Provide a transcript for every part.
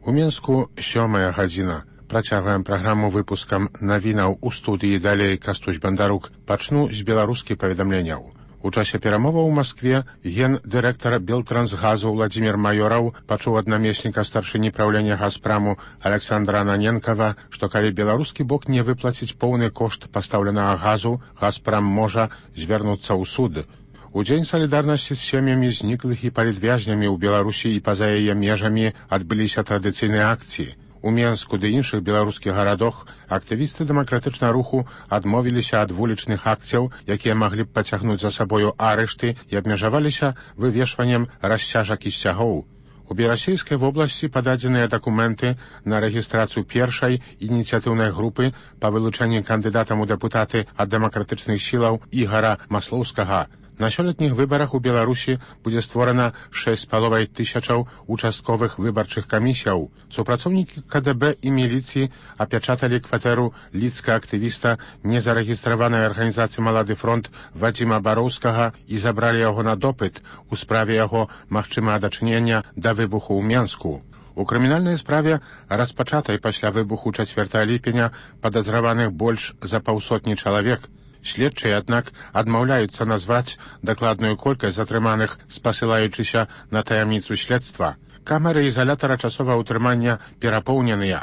У Мінску 7 гадзіна. Працягваем праграму выпускам навінаў у студыі. Далей Кастусь Бандарук. Пачну з беларускіх паведамленняў. У часе перамоваў у Маскве гендырэктар Белтрансгазу Владзімір Маёраў пачуў ад намесніка старшыні праўлення Газпраму Александра Ананенкава, што калі беларускі бок не выплаціць поўны кошт пастаўленага газу, Газпрам можа звярнуцца ў суд. У дзень салідарнасці з сем'ямі зніклых і палітвязнямі ў Беларусі і па-за яе межамі адбыліся традыцыйныя акцыі. У Менску ды іншых беларускіх гарадах актывісты дэмакратычнага руху адмовіліся ад вулічных акцыяў, якія маглі б пацягнуць за сабою арышты і абмежаваліся вывешваннем расцяжак і сцягоў. У Берасейскай вобласці пададзеныя дакументы на рэгістрацыю першай ініцыятыўнай групы па вылучэнні кандыдатам у дэпутаты ад дэмакратычных сілаў Ігара Маслоўскага. На сёлетніх выбарах у Беларусі будзе створана 6,5 тысячаў участковых выбарчых камісіяў. Супрацоўнікі КДБ і міліцыі апячаталі кватэру лідскага актывіста незарэгістраванай арганізацыі «Малады фронт» Вадзіма Бароўскага і забралі яго на допыт у справе яго магчымага дачынення да выбуху ў Менску. У крымінальнай справе, распачатай пасля выбуху 4 ліпеня, падазраваных больш за 500 чалавек. Следчыя, аднак, адмаўляюцца назваць дакладную колькасць затрыманых, спасылаючыся на таямніцу следства. Камеры ізалятара часовага ўтрымання перапоўненыя.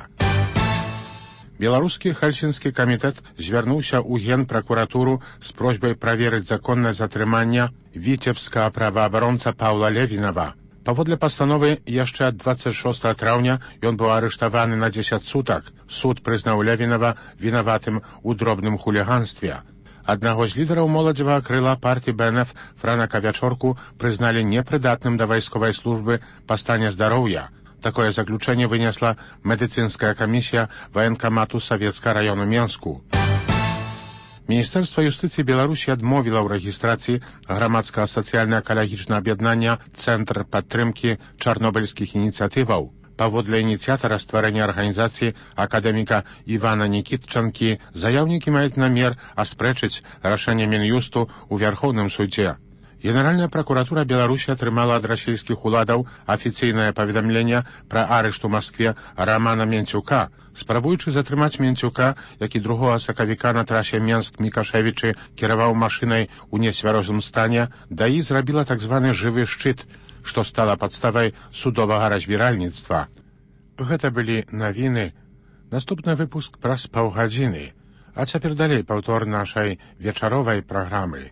Беларускі хельсінскі камітэт звярнуўся ў генпракуратуру з просьбай праверыць законнае затрымання віцебскага праваабаронца Паўла Левінава. Паводле пастановы, яшчэ ад 26 траўня ён быў арыштаваны на 10 сутак. Суд прызнаў Левінава вінаватым у дробным хуліганстве. Аднаго з лідараў моладзевага крыла партыі БНФ Франака Вячорку прызналі непрыдатным да вайсковай службы па стане здароўя. Такое заключэнне вынесла медыцынская камісія ваенкамату Савецкага раёну Менску. Міністэрства юстыцыі Беларусі адмовіла ў рэгістрацыі грамадскага сацыяльна-экалагічнага аб'яднання «Цэнтр падтрымкі чарнобыльскіх ініцыятываў». Паводле ініцыятара стварэння арганізацыі акадэміка Івана Нікітчанкі, заяўнікі маюць намер аспрэчыць рашэнне Мін'юсту ў Вярхоўным судзе. Генеральная пракуратура Беларусі атрымала ад расійскіх уладаў афіцыйнае паведамленне пра арышт у Маскве Рамана Менцюка. Спрабуючы затрымаць Менцюка, які 2 сакавіка на трасе Менск-Мікашэвічы кіраваў машынай у нецвярозым стане, ДАІ зрабіла так званы жывы шчыт, што стала падставай судовага разбіральніцтва. Гэта былі навіны. Наступны выпуск праз паўгадзіны. А цяпер далей паўтор нашай вечаровай праграмы.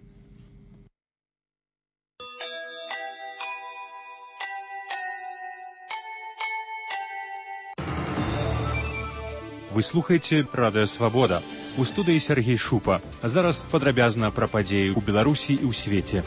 Вы слухаеце Радыё Свабода. У студыі Сергей Шупа. А зараз падрабязна пра падзеі ў Беларусі і ў свеце.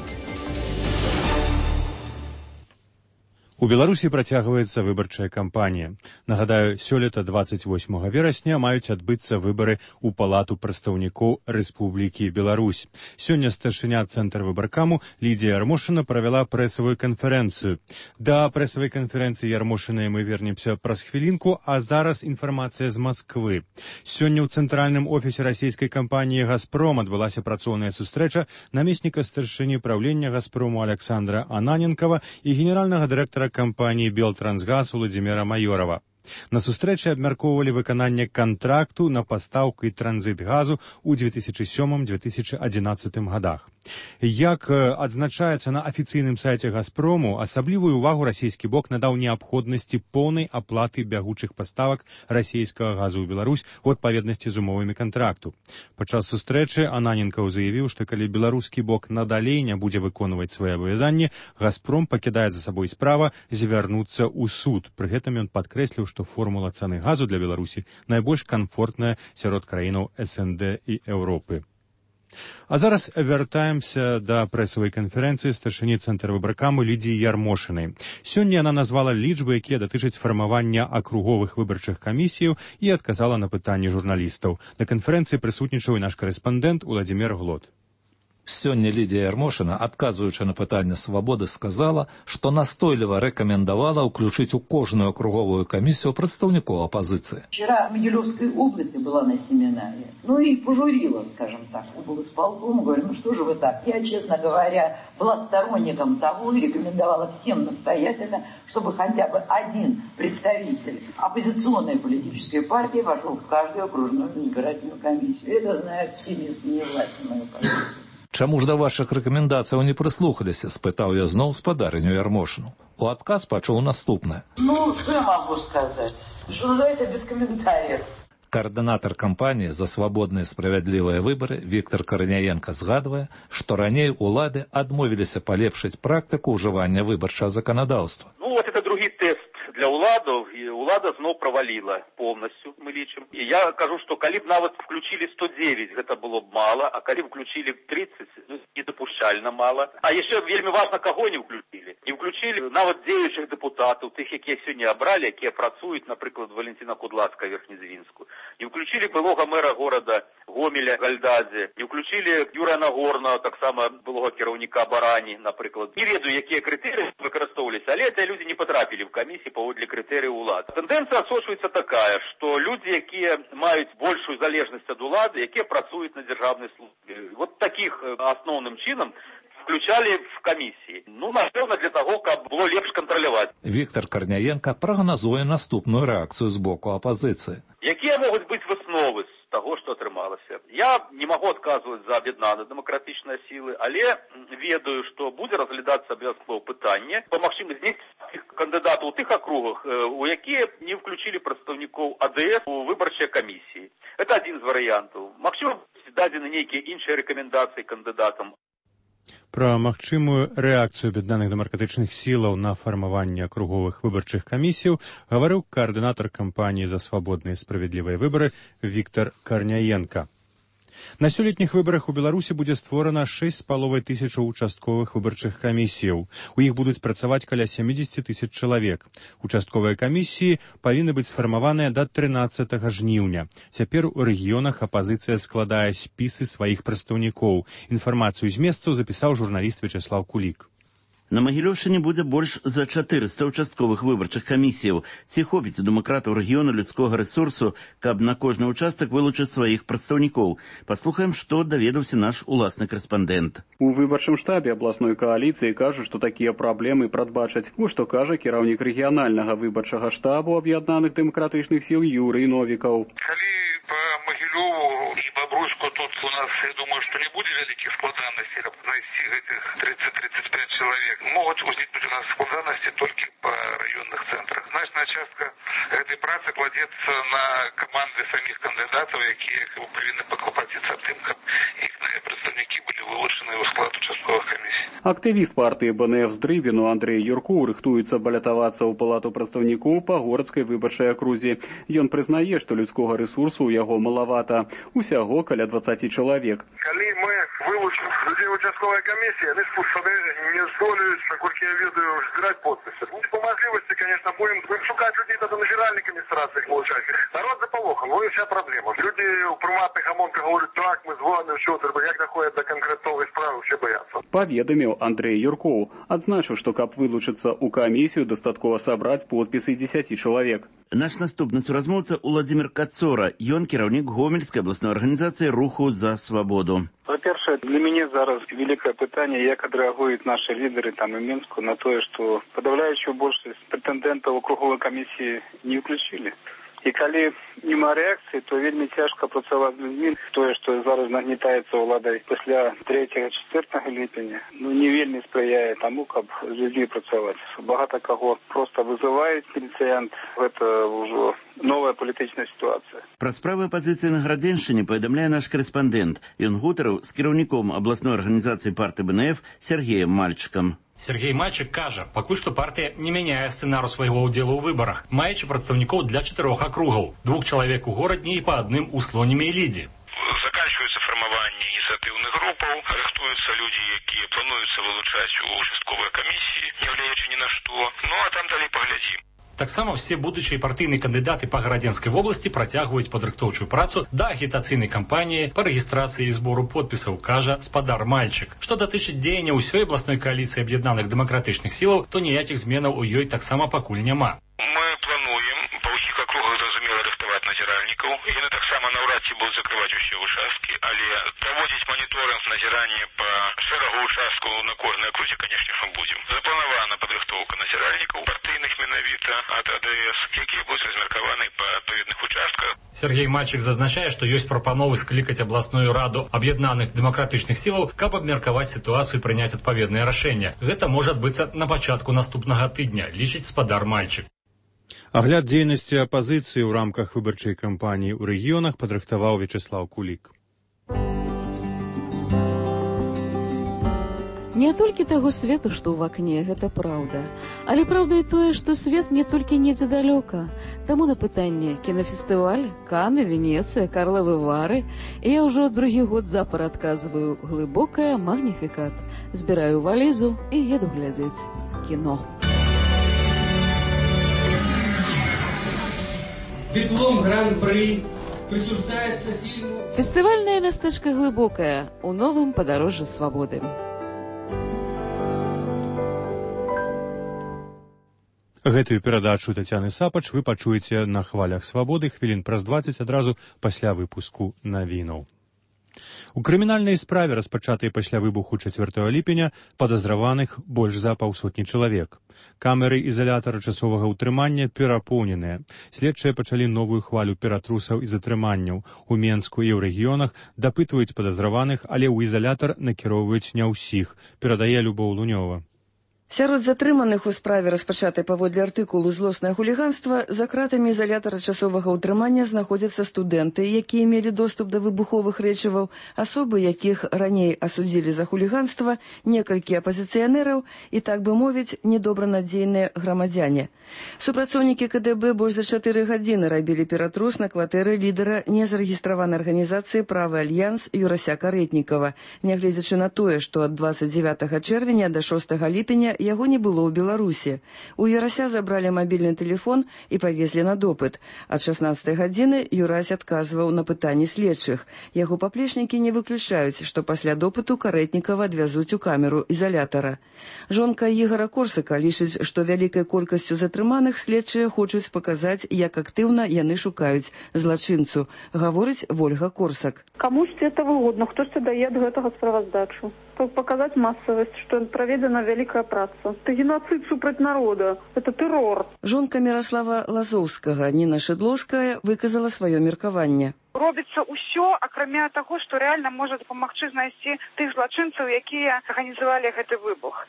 У Беларусі працягваецца выбарчая кампанія. Нагадаю, сёлета 28 верасня маюць адбыцца выбары ў Палату прадстаўнікоў Рэспублікі Беларусь. Сёння старшыня Цэнтр выбаркаму Лідія Ярмошына правяла прэсавую канферэнцыю. Да прэсавай канферэнцыі Ярмошынай мы вернемся праз хвілінку, а зараз інфармацыя з Масквы. Сёння ў цэнтральным офісе расійскай кампаніі «Газпром» адбылася працоўная сустрэча намесніка старшыні праўлення «Газпрому» Александра Ананенкава і генеральнага дырэктара кампаніі «Белтрансгаз» Владзіміра Маёрава. На сустрэчы абмяркоўвалі выкананне кантракту на пастаўку і транзіт газу ў 2007-2011 годах. Як адзначаецца на афіцыйным сайце «Газпрому», асаблівую ўвагу расійскі бок надаў неабходнасці поўнай аплаты бягучых паставак расійскага газу ў Беларусь у адпаведнасці з умовамі кантракту. Падчас сустрэчы Ананенкаў заявіў, што калі беларускі бок надалей не будзе выконваць свае абавязанні, «Газпром» пакідае за сабой справа звярнуцца ў суд. Пры гэтым ён падкрэсліў, што формула цаны газу для Беларусі найбольш камфортная сярод краінаў СНД і Еўропы. А зараз вяртаемся да прэсавай канферэнцыі старшыні Цэнтра выбаркаму Лідіі Ярмошынай. Сёння яна назвала лічбы, якія датычаць фармавання акруговых выбарчых камісіяў і адказала на пытанні журналістаў. На канферэнцыі прысутнічаў і наш карэспандэнт Уладзімір Глот. Сёння Лідія Ярмошына, адказваючы на пытанне «Свабоды», сказала, што настойліва рэкамендавала ўключыць у кожную округовую камісію прадстаўнікоў апозиции. Вчера в Могилевской области была на семинаре, и пожурила, скажем так, облсполком, говорю, что же вы так? Я, честно говоря, была сторонником того и рекомендовала всем настоятельно, чтобы хотя бы один представитель оппозиционной политической партии вошел в каждую окружную избирательную комиссию. Это знают все местные власти, мою позицию. Чаму ж да вашых рэкамендацыяў не прыслухаліся, спытаў я зноў спадарыню Ярмошыну. У адказ пачуў наступнае. Что я могу сказать? Что называется, без комментариев. Координатор кампании «За свободные и справедливые выборы» Виктор Корняенко згадывае, што раней улады адмовіліся палепшыць практыку ўжывання выбарчага законодаўства. Это другі тест для уладов, и улада зноў правалила полностью, мы лічым. И я кажу, что калі б нават включили 109, это было б мало, а калі б включили 30, недопушчальна мало. А еще вельмі важно, кого не включили. Не включили нават дзеючых депутатов, тых, якія сёння абрали, якія працуюць, напрыклад, Валентина Кудлацка Верхнезвінску. Не включили былога мэра города Гомеля Гальдадзе, не включили Юрия Нагорного, так само былога кіраўніка Барані, напрыклад. Не ведаю, якія крытэрыі выкарыстоўваліся, але эти люди не потрапили в комиссии паводле крытэрыяў улад. Тенденция асочваецца такая, что люди, якія маюць большую залежнасць ад улады, якія працуюць на дзяржаўнай службе. Вот таких основным чином включали в комиссии. Напэўна, для того, каб было лепш кантраляваць. Виктор Корняенко прагназуе наступную реакцию з боку оппозиции. Якія могуць быць высновы з того, что атрымалася? Я не могу адказваць за аб'яднаныя дэмакратычныя сілы, але ведаю, что будзе разглядацца абавязкова пытанне па магчымасці знесці кандыдатаў у тых акругах, у якія не включили прадстаўнікоў АДС у выбарчыя камісіі. Это один з варыянтаў. Магчыма, дадзены нейкія іншыя рэкамендацыі кандыдатам. Пра магчымую рэакцыю аб'яднаных дэмакратычных сілаў на фармаванне акруговых выбарчых камісіяў гаварыў каардынатар кампаніі «За свабодныя і справядлівыя выбары» Віктор Карняенка. На сёлетніх выбарах у Беларусі будзе створана 6,5 тысячаў участковых выбарчых камісіяў. У іх будуць працаваць каля 70 тысяч чалавек. Участковыя камісіі павінны быць сфармаваныя да 13 жніўня. Цяпер у рэгіёнах апазіцыя складае спісы сваіх прадстаўнікоў. Інфармацыю з месцаў запісаў журналіст Вячеслав Кулік. На Магілёўшчыне будзе больш за 400 участковых выбарчых камісіяў. Ці хопіць у дэмакратаў рэгіёну людскога рэсурсу, каб на кожны участак вылучыць сваіх прадстаўнікоў? Паслухаем, што даведаўся наш уласны карэспандэнт. У выбарчым штабе абласной кааліцыі кажуць, што такія праблемы прадбачаць. Вось што кажа кіраўнік рэгіянальнага выбарчага штабу аб'яднаных дэмакратычных сіл Юрый Новікаў. Калі па Магілёву і Бабруйску тут у нас, я думаю, што не будзе вялікіх складанасцей знайсці гэтых 30-35 чалавек. Могуць узнікнуць у нас складанасці толькі па раённых цэнтрах. Значная частка гэтай працы кладзецца на каманды саміх кандыдатаў, якія павінны паклапаціцца аб тым, каб іхныя прадстаўнікі былі вылучаны ў склад участковых камісій. Актывіст партыі БНФ з Дрывіну Андрэй Юркоў рыхтуецца балятавацца ў палату прадстаўнікоў па горадскай выбарчай акрузе. Ён прызнае, што людскога рэсурсу ў яго малавата. Усяго каля 20 чалавек. Калі мы вылучым людзей участковай камісіі, яны не здолеюць, наколькі я ведаю, збіраць подпісы. По мажлівасці, конечно, будем шукаць людзей да назіральнай камістрацыі вылучаць. Народ запалохан, вот і вся праблема. Люди ў прыматных амонках говорят, так, мы званы, ўсё, як доходят до канкрэтновай справы, все боятся. Паведаміў Андрэй Юркоў, адзначыў, што каб вылучыцца ў камісію, дастаткова сабраць подпісы 10 чалавек. Наш наступны суразмоўца Уладзімір Кацора. Ён кіраўнік Гомельскай абласной арганізацыі «Руху за свабоду». Во-первых, для меня зараз великое питание, як отреагуют наши лидеры там и Минску на то, что подавляющую большинство претендентов округовой комиссии не включили. І калі нема реакції, то вельмі цяжка працаваць з людьми. Тое, што зараз нагнетаецца ўладай пасля 3-4 ліпеня, не вельмі спрыяе таму, каб з людзьмі працаваць. Багата каго проста вызываюць міліцыянт. Гэта ўжо новая палітычная сітуацыя. Пра справы апазіцыі на Градзеншчыне паведамляе наш карэспандэнт. Ён гутарыў з кіраўніком абласной арганізацыі партыі БНФ Сергеем Мальчыкам. Сергей Мальчик кажа, пакуль што партыя не мяняе сцэнару свайго ўдзелу ў выбарах, маючы прадстаўнікоў для 4 акругаў, 2 чалавек у горадні і па адным у Слонімі і Лідзе. Заканчивается формование инициативных групп, рыхтуются люди, якія плануюцца вылучаць у участковыя камісіі, не влияючы ні на што. А там далей паглядзім. Таксама все будучыя партыйныя кандыдаты па Гарадзенскай вобласці працягваюць падрыхтоўчую працу да агітацыйнай кампаніі па рэгістрацыі і збору подпісаў, кажа спадар Мальчык. Што датычыць дзеяння ўсёй абласной кааліцыі аб'яднаных дэмакратычных сілаў, то ніякіх зменаў у ёй таксама пакуль няма. Мы плануем па ўсіх акругах, зразумела, рыхтаваць назіральнікаў. Яны таксама наўрад ці будуць закрываць усе участкі, але праводзіць моніторинг, назіранне па шэрагу участкаў на кожнай акрузе, канешне, мы будзем. Запланавана падрыхтоўка назіральнікаў партыйных менавіта ад АДС, якія будуць размеркаваны па адпаведных участках. Сергей Мальчик зазначае, што ёсць прапановы склікаць абласную раду аб'яднаных дэмакратычных сілаў, каб абмеркаваць сітуацыю і прыняць адпаведнае рашэнне. Гэта можа адбыцца на пачатку наступнага тыдня, лічыць спадар Мальчик. Агляд дзейнасці апазіцыі ў рамках выбарчай кампаніі ў рэгіёнах падрыхтаваў Вячеслав Кулік. Не толькі таго свету, што ў вакне, гэта праўда. Але праўда і тое, што свет не толькі недзе далёка. Таму на пытанне кінафестываль, Каны, Венецыя, Карлавы Вары я ўжо другі год запар адказваю глыбокая магніфікат. Збіраю валізу і еду глядзець кіно. Диплом Гран-при присуждается фильму... Фестывальное местечко глыбокае у новым падарожжы свабоды. Гэтую перадачу Тацяны Сапач вы пачуеце на хвалях свабоды хвілін праз 20 адразу пасля выпуску навінаў. У крымінальнай справе, распачатай пасля выбуху 4 ліпеня, падазраваных больш за паўсотні чалавек. Камеры ізалятара часовага ўтрымання перапоўненыя. Следчыя пачалі новую хвалю ператрусаў і затрыманняў. У Менску і ў рэгіёнах дапытваюць падазраваных, але ў ізалятар накіроўваюць не ўсіх, перадае Любоў Лунёва. Сярод затрыманых у справе, распачатай паводле артыкулу «Злоснае хуліганства», за кратамі ізалятара часовага ўтрымання знаходзяцца студэнты, якія мелі доступ да выбуховых рэчываў, асобы, якіх раней асудзілі за хуліганства, некалькі апазіцыянераў і, так бы мовіць, недобранадзейныя грамадзяне. Супрацоўнікі КДБ больш за 4 гадзіны рабілі ператрус на кватэры лідара незарэгістраванай арганізацыі «Правы альянс» Юрася Карэтнікава, нягледзячы на тое, што ад 29 чэрвеня да 6 ліпеня яго не было ў Беларусі. У Юрася забралі мабільны тэлефон і павезлі на допыт. Ад 16 гадзіны Юрась адказваў на пытанні следчых. Яго паплечнікі не выключаюць, што пасля допыту Карэтнікава адвязуць у камеру ізалятара. Жонка Ігора Корсака лічыць, што вялікай колькасцю затрыманых следчыя хочуць паказаць, як актыўна яны шукаюць злачынцу, гаворыць Вольга Корсак. Камусьці это выгодна, хтосьці дае ад гэтага справаздачу. Показать массовость, что проведена великая праца. Это геноцид супраць народа. Это террор. Жонка Міраслава Лазоўскага Ніна Шыдлоўская выказала сваё меркаванне. Робіцца ўсё, акрамя таго, што рэальна можа дапамагчы знайсці тых злачынцаў, якія арганізавалі гэты выбух.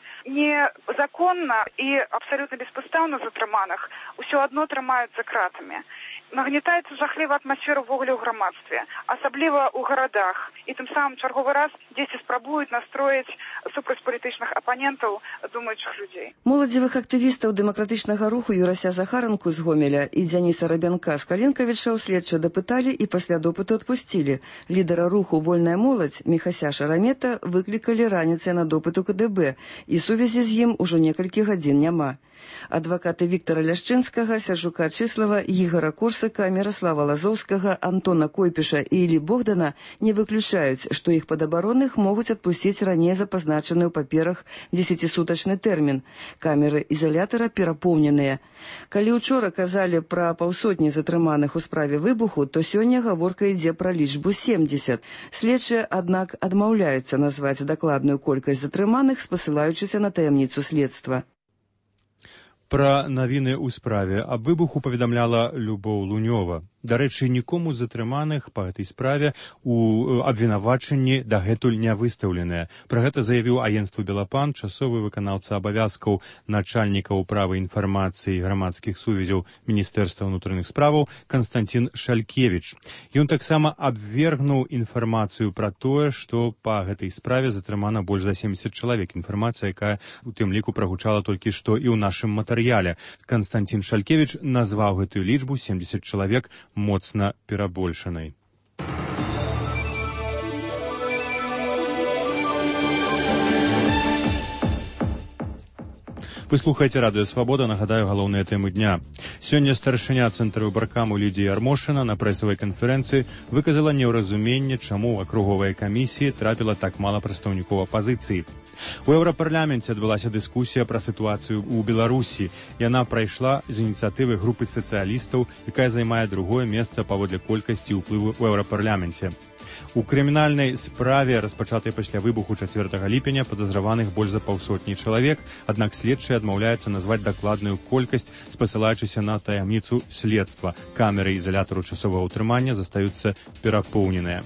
Незаконна і абсалютна беспадстаўна затрыманых усё адно трымаюць за кратамі. Нагнетаецца жахлівая атмасфера ўвогуле ў грамадстве, асабліва ў гарадах. І тым самым чарговы раз дзесьці спрабуюць настроіць супраць палітычных апанентаў думаючых людзей. Моладзевых актывістаў дэмакратычнага руху Юрася Захаранку з Гомеля і Дзяніса Рабянка з Каленкавіча следчыя дапыталі і пасля допыту адпусцілі. Лідара руху «Вольная моладзь» Міхася Шарамета выклікалі раніцай на допыт у КДБ, і сувязі з ім ужо некалькі гадзін няма. Адвакаты Віктара Ляшчынскага, Сяржука Чыслава, Ігора Корсака, Міраслава Лазоўскага, Антона Койпіша і Ілі Богдана не выключаюць, што іх падабаронных могуць адпусціць раней запазначаны ў паперах 10-сутачны тэрмін. Камеры ізалятара перапоўненыя. Калі учора казалі пра паўсотні затрыманых у справе выбуху, то сёння гаворка ідзе пра лічбу 70. Следчыя, аднак, адмаўляюцца назваць дакладную колькасць затрыманых, спасылаючыся на таямніцу следства. Пра навіны ў справе аб выбуху паведамляла Любоў Лунёва. Дарэчы, нікому з затрыманых па гэтай справе у абвінавачанні дагэтуль не выстаўленыя. Пра гэта заявіў агенцтву «Белапан» часовы выканаўца абавязкаў начальніка ўправы інфармацыі грамадскіх сувязяў Міністэрства ўнутраных справаў Канстанцін Шалькевіч. Ён таксама абвергнуў інфармацыю пра тое, што па гэтай справе затрымана больш за 70 чалавек. Інфармацыя, якая у тым ліку прагучала толькі што і ў нашым матэрыяле. Канстанцін Шалькевіч назваў гэтую лічбу 70 чалавек моцна перабольшанай. Вы слухаеце радыё Свабода, нагадаю галоўныя тэмы дня. Сёння старшыня цэнтра выбаркаму Лідія Ярмошына на прэсавай канферэнцыі выказала неўразуменне, чаму ў акруговай камісіі трапіла так мала прадстаўнікоў апазіцыі. У Еўрапарламенце адбылася дыскусія пра сітуацыю ў Беларусі. Яна прайшла з ініцыятывы групы сацыялістаў, якая займае другое месца паводле колькасці ўплыву ў Еўрапарламенце. У крымінальнай справе, распачатай пасля выбуху 4 ліпеня, падазраваных больш за 200 чалавек, аднак следчыя адмаўляюцца назваць дакладную колькасць, спасылаючыся на таямніцу следства. Камеры ізалятару часовага ўтрымання застаюцца перапоўненыя.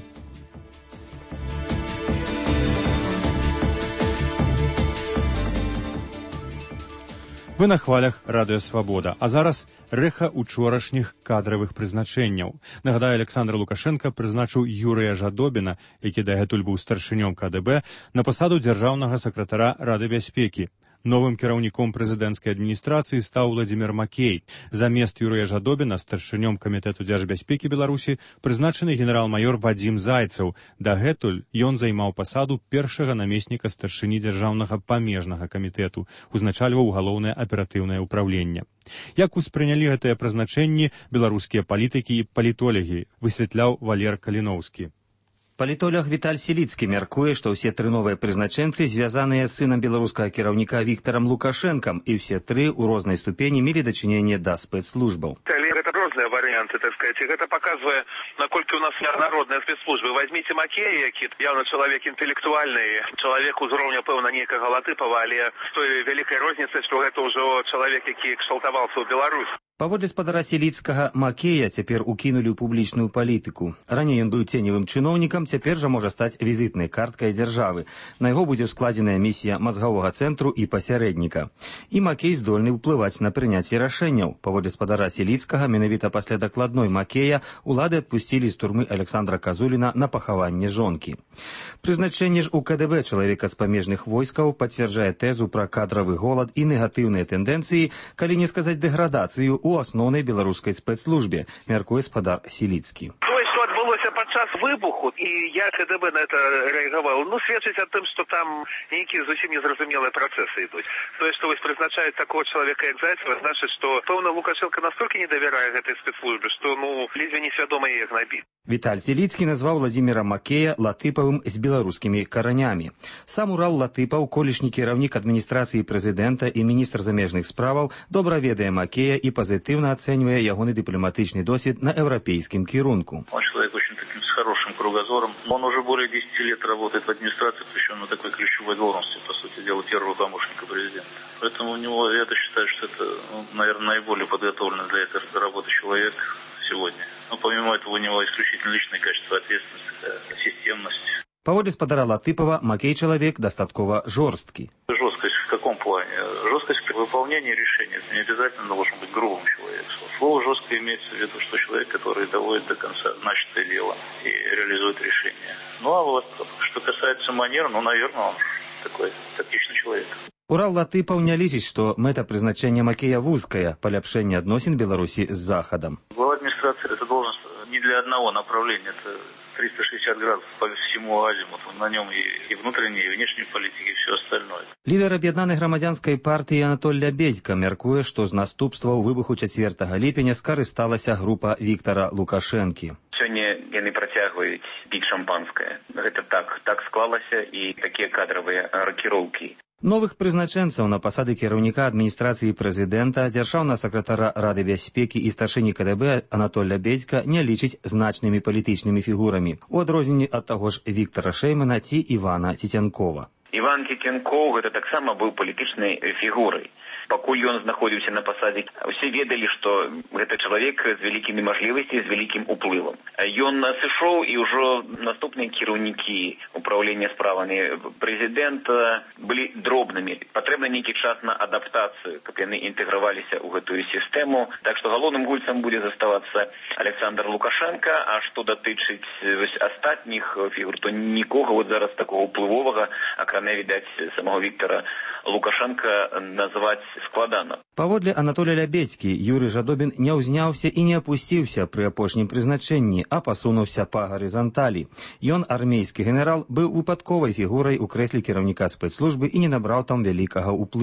Вы на хвалях радыё Свабода, а зараз рэха учорашніх кадравых прызначэнняў. Нагадаю, Александр Лукашенко прызначыў Юрыя Жадобіна, які дагэтуль быў старшынём КДБ, на пасаду дзяржаўнага сакратара Рады бяспекі. Новым кіраўніком прэзідэнцкай адміністрацыі стаў Владзімір Макей. Замест Юрыя Жадобіна старшынём камітэту дзяржбяспекі Беларусі прызначаны генерал-маёр Вадзім Зайцаў. Дагэтуль ён займаў пасаду першага намесніка старшыні дзяржаўнага памежнага камітэту, узначальваў галоўнае аператыўнае ўпраўленне. Як успрынялі гэтыя прызначэнні беларускія палітыкі і палітолагі, высвятляў Валер Каліноўскі. Палітолог Віталь Селіцкі мяркуе, што ўсе тры новыя прызначэнцы звязаныя з сынам беларускага кіраўніка Віктарам Лукашэнкам, і ўсе тры ў рознай ступені мелі дачыненне да спецслужбаў. Это розныя варыянты, так сказать, і гэта паказвае, наколькі у нас неаднародныя спецслужбы. Возьмите Макея, які явно чалавек інтэлектуальны, чалавек узроўня, пэўна, нейкага Латыпава, але з той вялікай розніцай, што гэта ўжо чалавек, які кшталтаваўся ў Беларусь. Паводле спадара Селіцкага, Макея цяпер укінулі ў публічную палітыку. Раней ён быў ценевым чыноўнікам, цяпер жа можа стаць візітнай карткай дзяржавы. На яго будзе складзеная місія мазгавога цэнтру і пасярэдніка. І Макей здольны ўплываць на прыняцце рашэнняў. Паводле спадара Селіцкага, менавіта пасля дакладной Макея, улады адпусцілі з турмы Александра Казуліна на пахаванне жонкі. Прызначэнне ж у КДБ чалавека з памежных войскаў пацвярджае тэзу пра кадравы голад і негатыўныя тэндэнцыі, калі не сказаць дэградацыю у асноўнай беларускай спецслужбе, мяркуе спадар Селіцкі. Адбылося падчас выбуху, і я КДБ на это рэагаваў, сведчыць аб тым, што там нейкія зусім незразумелыя працэсы ідуць. Тое, што вось прызначаюць такого чалавека, як Зайцева, значыць, што, пэўна, Лукашенко настолькі не давярае гэтай спецслужбе, што, ледзьве несвядома яе гнабіць. Віталь Селіцкі назваў Владзіміра Макея Латыпавым з беларускімі каранямі. Сам Урал Латыпаў, колішні кіраўнік адміністрацыі прэзідэнта і міністр замежных справаў, добра ведае Макея і пазітыўна ацэньвае ягоны дыпламатычны досвед на еўрапейскім кірунку. Человек очень таким с хорошим кругозором. Он уже более 10 лет работает в администрации, причем на такой ключевой должности, по сути дела, первого помощника президента. Поэтому у него, я считаю, что это, наверное, наиболее подготовленный для этой работы человек сегодня. Но помимо этого у него исключительно личные качества, ответственность, системность. Паводле спадара Латыпава, Макей чалавек дастаткова жорсткі. Жесткость в каком плане? Жесткость при выполнении решения. Это не обязательно должен быть грубым человеком. Слово жестко имеется в виду, что человек, который доводит до конца начатое дело и реализует решение. А вот, что касается манер, наверное, он такой тактичный человек. Урал Латыпаў не лічыць, што мэта прызначэння Макея вузкая, паляпшэнне адносін Беларусі з Захадам. Глава администрации это должность не для одного направления, это 360 градусов по всему азимуту. На нем и внутренней, и внешней политики, и все остальное. Лідар аб'яднанай грамадзянскай партыі Анатоль Лябедзька мяркуе, што з наступстваў выбуху 4 ліпеня скарысталася група Віктара Лукашэнкі. Сёння яны працягваюць піць шампанскае. Гэта так склалася, і такія кадравыя ракіроўкі. Новых прызначэнцаў на пасады кіраўніка адміністрацыі прэзідэнта, дзяржаўнага сакратара Рады бяспекі і старшыні КДБ Анатоль Лябедзька не лічыць значнымі палітычнымі фігурамі, у адрозненні ад таго ж Віктара Шэймана ці Івана Цецянкова. Іван Цецянкоў гэта таксама быў палітычнай фігурай. Пакуль ён знаходзіўся на пасадзе, усе ведалі, што гэта чалавек з вялікімі мажлівасцямі, з вялікім уплывам. Ён сышоў, і ўжо наступныя кіраўнікі управлення справамі прэзідэнта былі дробнымі. Патрэбны нейкі час на адаптацыю, каб яны інтэграваліся ў гэтую сістэму. Так што галоўным гульцам будзе заставацца Александр Лукашенко, а што датычыць астатніх фігур, то нікога зараз такого уплывовага, акрамя, відаць, самого Віктара Лукашенко назваць складана. Паводле Анатолія Лябедзькі, Юрый Жадобін не ўзняўся і не апусціўся пры апошнім прызначэнні, а пасунуўся па гарызанталі. Ён, армейскі генерал, быў выпадковай фігурай у крэсле кіраўніка спецслужбы і не набраў там вялікага ўплыву.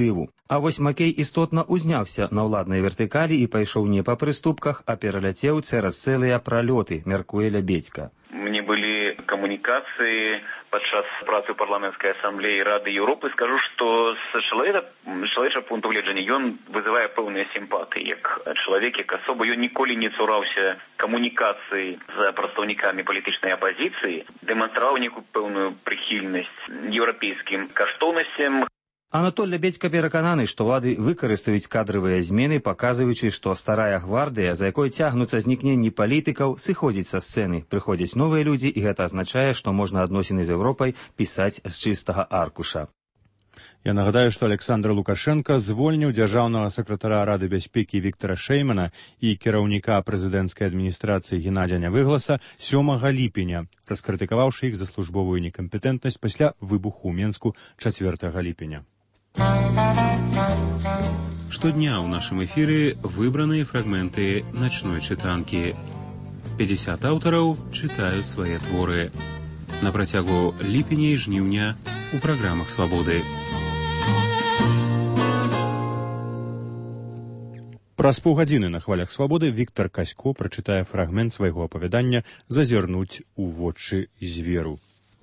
А вось Макей істотна узняўся на ўладнай вертыкалі і пайшоў не па прыступках, а пераляцеў цераз цэлыя пралёты, мяркуе Лябедзька. Мне были коммуникации подчас працы парламентской ассамблеи Рады Европы. Скажу, что с человеческого пункту гледжання ён вызывае пэўныя сімпатыі. Як чалавек, як асоба, ён ніколі не цураўся камунікацыі з прадстаўнікамі палітычнай апазіцыі, дэманстраваў некую пэўную прыхільнасць еўрапейскім каштоўнасцям. Анатоль Лябедзька перакананы, што ўлады выкарыстаюць кадравыя змены, паказваючы, што старая гвардыя, за якой цягнуцца знікненні палітыкаў, сыходзіць са сцэны. Прыходзяць новыя людзі, і гэта азначае, што можна адносіны з Еўропай пісаць з чыстага аркуша. Я нагадаю, што Александр Лукашенко звольніў дзяржаўнага сакратара Рады бяспекі Віктара Шэймана і кіраўніка прэзідэнцкай адміністрацыі Геннадзя Нявыгласа 7 ліпеня, раскрытыкаваўшы іх за службовую некампетэнтнасць пасля выбуху ў Менску 4 ліпеня. Штодня ў нашым эфіры выбраныя фрагменты начной чытанкі. 50 аўтараў чытаюць свае творы. На працягу ліпеня і жніўня у праграмах «Свабоды». Праз паўгадзіны на хвалях «Свабоды» Віктар Касько прачытае фрагмент свайго апавядання «Зазірнуць у вочы зверу».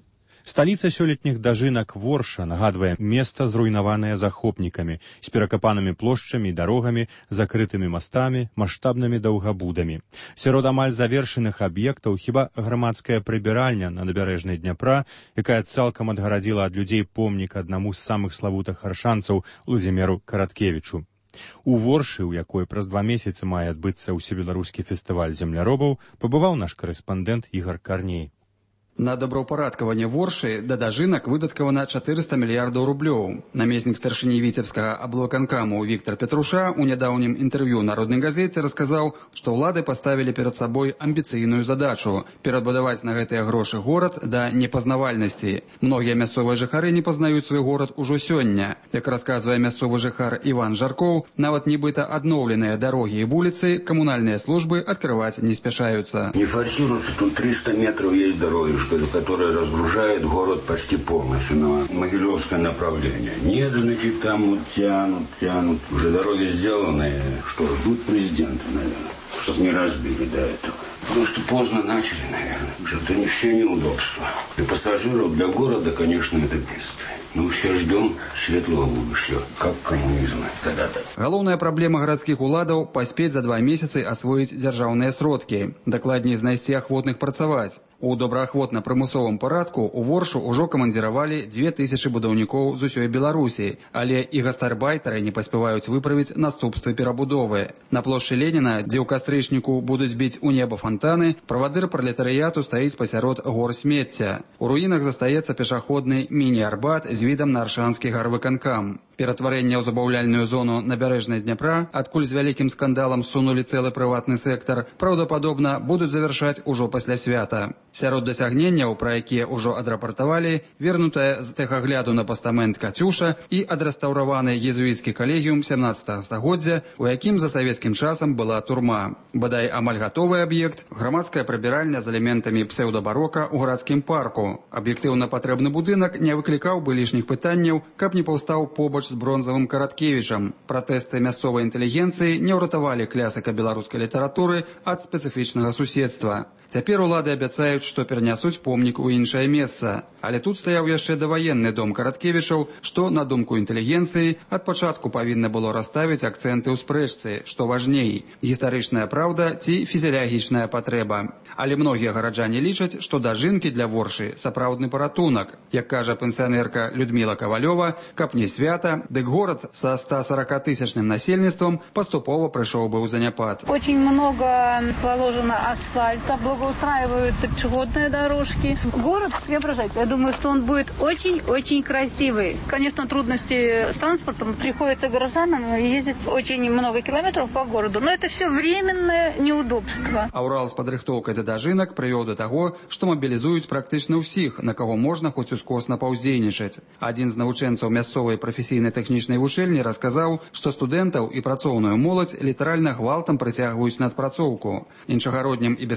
Сталіца сёлетніх дажынак Ворша нагадвае места, зруйнаванае захопнікамі, з перакапанымі плошчамі і дарогамі, закрытымі мастамі, маштабнымі даўгабудамі. Сярод амаль завершаных аб'ектаў хіба грамадская прыбіральня на набярэжнай Дняпра, якая цалкам адгарадзіла ад людзей помнік аднаму з самых славутых аршанцаў Владзіміру Караткевічу. У Воршы, у якой праз 2 месяцы мае адбыцца ўсебеларускі фестываль земляробаў, пабываў наш карэспандэнт Ігар Карней. На добраўпарадкаванне Воршы да дажынак выдаткавана 400 мільярдаў рублёў. Намеснік старшыні віцебскага аблвыканкаму Віктар Петруша ў нядаўнім інтэрв'ю народнай газеце расказаў, што ўлады паставілі перад сабой амбіцыйную задачу перабудаваць на гэтыя грошы горад да непазнавальнасці. Многія мясцовыя жыхары не пазнаюць свой горад ужо сёння. Як расказвае мясцовы жыхар Іван Жаркоў, нават нібыта адноўленыя дарогі і вуліцы камунальныя службы адкрываць не спяшаюцца. Не форсируется, тут 300 метров есть дороги, которая разгружает город почти полностью на Могилевское направление. Нет, значит, там вот тянут. Уже дороги сделаны. Что, ждут президента, наверное, чтобы не разбили до этого. Просто поздно начали, наверное. Что-то не все неудобства. Для пассажиров, для города, конечно, это бедствие. Ну, все ждем светлого будущего, как коммунизм когда-то. Галоўная праблема гарадскіх уладаў паспець за 2 месяцы асвоіць дзяржаўныя сродкі, дакладней знайсці ахвотных працаваць. У добраахвотна-прымусовым парадку у Воршу ўжо камандзіравалі 2000 будаўнікоў з усёй Беларусі, але і гастарбайтары не паспяваюць выправіць наступствы перабудовы. На плошчы Леніна, дзе ў кастрычніку будуць біць у неба фонтаны, правадыр пралетарыяту стаіць пасярод гор смецця. У руінах застаецца пешаходны міні-арбат з відам на аршанскі гарвыканкам. Ператварэнне ў забаўляльную зону набярэжнай Дняпра, адкуль з вялікім скандалам сунулі цэлы прыватны сектар, праўдападобна будуць завяршаць ужо пасля свята. Сярод дасягненняў, пра якія ўжо адрапартавалі, вернутая з тэхагляду на пастамент Кацюша і адрэстаўраваны езуіцкі калегіум 17 стагоддзя, у якім за савецкім часам была турма. Бадай амаль гатовы аб'ект – грамадская прыбіральня з элементамі псеўдабарока ў гарадскім парку. Аб'ектыўна патрэбны будынак не выклікаў бы лішніх пытанняў, каб не паўстаў побач з бронзавым Караткевічам. Пратэсты мясцовай інтэлігенцыі не ўратавалі клясыка беларускай літаратуры ад спецыфічнага суседства. Цяпер улады абяцаюць, што перанясуць помнік у іншае месца. Але тут стаяў яшчэ даваенны дом Караткевічаў, што, на думку інтэлігенцыі, ад пачатку павінна было расставіць акцэнты ў спрэчцы, што важней – гістарычная праўда ці фізіялагічная патрэба. Але многія гараджане лічаць, што дажынкі для Воршы – сапраўдны паратунак. Як кажа пенсіянерка Людміла Кавалёва, каб не свята, дык горад са 140-тысячным насельніцтвам паступова прыйшоў бы ў заняпад. Очень много положено асфальта, благоустраиваются пешеходные дорожки. Город преображается. Я думаю, что он будет очень-очень красивый. Конечно, трудности с транспортом. Приходится горожанам ездить очень много километров по городу. Но это все временное неудобство. А Урал з падрыхтоўкай да дажынак прывёў да таго, што мабілізуюць практычна ўсіх, на каго можна хоць ускосна паўздзейнічаць. Адзін з навучэнцаў мясцовай прафесійна-тэхнічнай вучэльні расказаў, што студэнтаў і працоўную моладзь літаральна гвалтам прыцягваюць на адпрацоўку. Іншагароднім і бескватэрным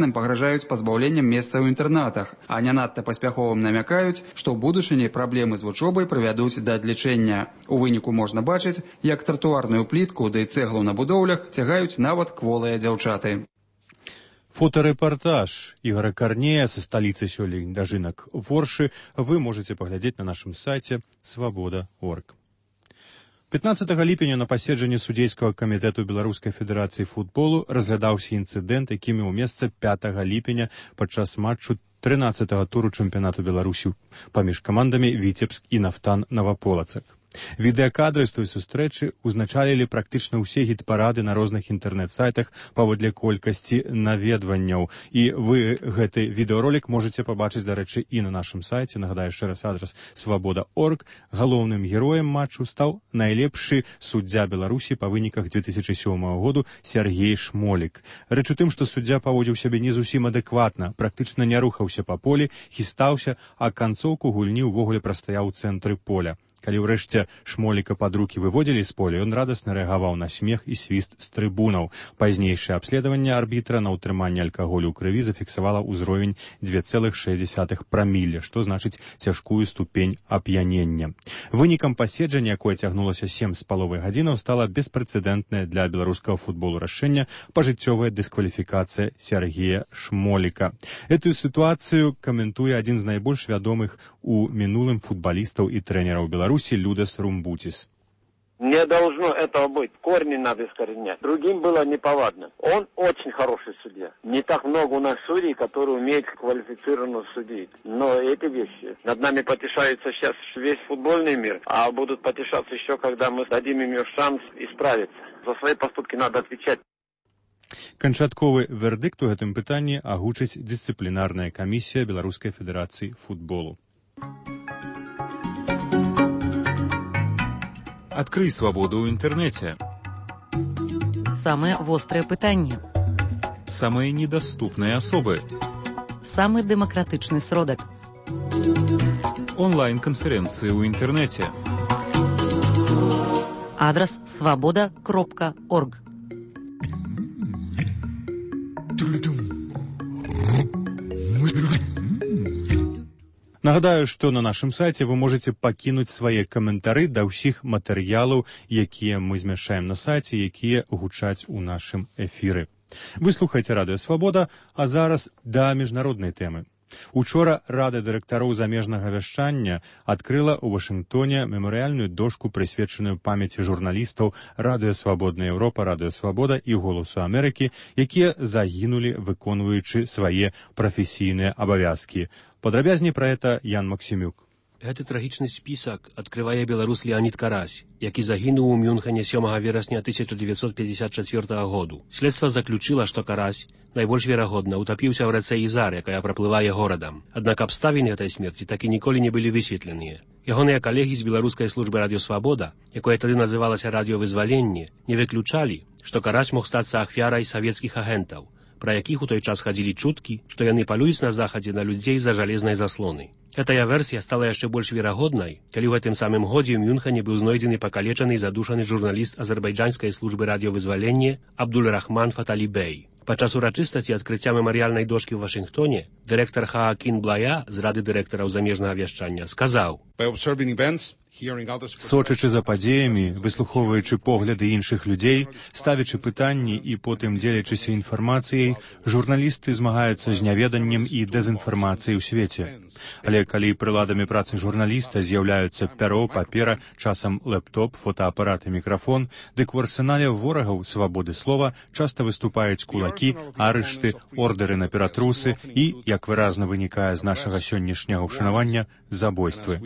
вучоным пагражаюць пазбаўленнем месца ў інтэрнатах, а не надта паспяховым намякаюць, што ў будучыні праблемы з вучобай прывядуць да адлічэння. У выніку можна бачыць, як тратуарную плітку ды цэглу на будоўлях цягаюць нават кволыя дзяўчаты. Фоторэпортаж Игоря Корнея со столицы сёлень дажынак Воршы вы можете поглядеть на нашем сайте свобода.орг. 15 ліпеня на паседжанні судзейскага камітэту Беларускай федэрацыі футболу разглядаўся інцыдэнт, які меў месца 5 ліпеня падчас матчу 13-го туру чэмпіянату Беларусі паміж камандамі Віцебск і Нафтан Наваполацак. Відэакадры з той сустрэчы узначалілі практычна ўсе гіт-парады на розных інтэрнэт-сайтах паводле колькасці наведванняў. І вы гэты відэаролік можете пабачыць, дарэчы, і на нашым сайце. Нагадаю яшчэ раз адрас свобода.орг. Галоўным героем матчу стаў найлепшы суддзя Беларусі па выніках 2007 году Сергей Шмолік. Рэч у тым, што суддзя паводзіў сябе не зусім адэкватна, практычна не рухаўся па полі, хістаўся, а канцоўку гульні ўвогуле прастаяў у цэнтры поля. Калі ўрэшце Шмоліка пад рукі выводзілі з поля, ён радасна рэагаваў на смех і свіст з трыбунаў. Пазнейшае абследаванне арбітра на ўтрыманне алкаголю ў крыві зафіксавала ўзровень 2,6 прамілля, што значыць цяжкую ступень ап'янення. Вынікам паседжання, якое цягнулася 7,5 гадзінаў, стала беспрэцэдэнтнае для беларускага футболу рашэнне пажыццёвая дыскваліфікацыя Сергея Шмоліка. Эту сітуацыю каментуе адзін з найбольш вядомых у мінулым футбалістаў і трэнераў Беларусі Людас Румбутис. Не должно этого быть. Корни надо искоренять. Другим было неповадно. Он очень хороший судья. Не так много у нас судей, которые умеют квалифицированно судить. Но эти вещи. Над нами потешается сейчас весь футбольный мир, а будут потешаться еще, когда мы дадим им шанс исправиться. За свои поступки надо отвечать. Канчатковы вердикт у гэтым пытанні агучыць дысцыплінарная камісія Беларускай федэрацыі футболу. Открой свободу в интернете. Самые острые пытания. Самые недоступные особы. Самый демократичный сродок. Онлайн-конференции в интернете. Адрес svoboda.org. Нагадаю, што на нашым сайце вы можете пакінуць свае каментары да ўсіх матэрыялаў, якія мы змяшчаем на сайце, якія гучаць у нашым эфіры. Вы слухаеце Радыё Свабода, а зараз да міжнароднай тэмы. Учора Рада дырэктароў замежнага вяшчання адкрыла ў Вашынгтоне мемарыяльную дошку, прысвечаную памяці журналістаў Радыё Свабодная Еўропа, Радыё Свабода і Голасу Амерыкі, якія загінулі, выконваючы свае прафесійныя абавязкі. Падрабязней пра гэта Ян Максімюк. Гэты трагічны спісак адкрывае беларус Леонид Карась, які загінуў у Мюнхене 7 верасня 1954 году. Следства заключыла, што Карась найбольш верагодна утапіўся ў рацэ Ізар, якая праплывае горадам. Аднак абставіны гэтай смерці так і ніколі не былі высветленыя. Ягоныя калегі з беларускай службы Радыё Свабода, якое тады называлася Радыёвызваленне, не выключалі, што Карась мог стацца ахвярай савецкіх агентаў, пра якіх у той час хадзілі чуткі, што яны палююць на захадзе на людзей за жалезнай заслоны. Гэтая версія стала яшчэ больш верагоднай, калі ў гэтым самым годзе ў Мюнхене быў знойдзены пакалечаны і задушаны журналіст азербайджанскай службы радыёвызвалення Абдуль-Рахман Фаталибей. Падчас урачыстасці адкрыцця мемарыяльнай дошкі ў Вашынгтоне дырэктар Хаакін Блая з Рады дырэктараў замежнага вяшчання сказаў: сочачы за падзеямі, выслухоўваючы погляды іншых людзей, ставячы пытанні і потым дзелячыся інфармацыяй, журналісты змагаюцца з няведаннем і дэзінфармацыяй у свеце. Але калі прыладамі працы журналіста з'яўляюцца пяро, папера, часам лэптоп, фотоапарат і мікрафон, дык у арсенале ворагаў свабоды слова часта выступаюць кулакі, арышты, ордэры на ператрусы і, як выразна вынікае з нашага сённяшняга ўшанавання, забойствы.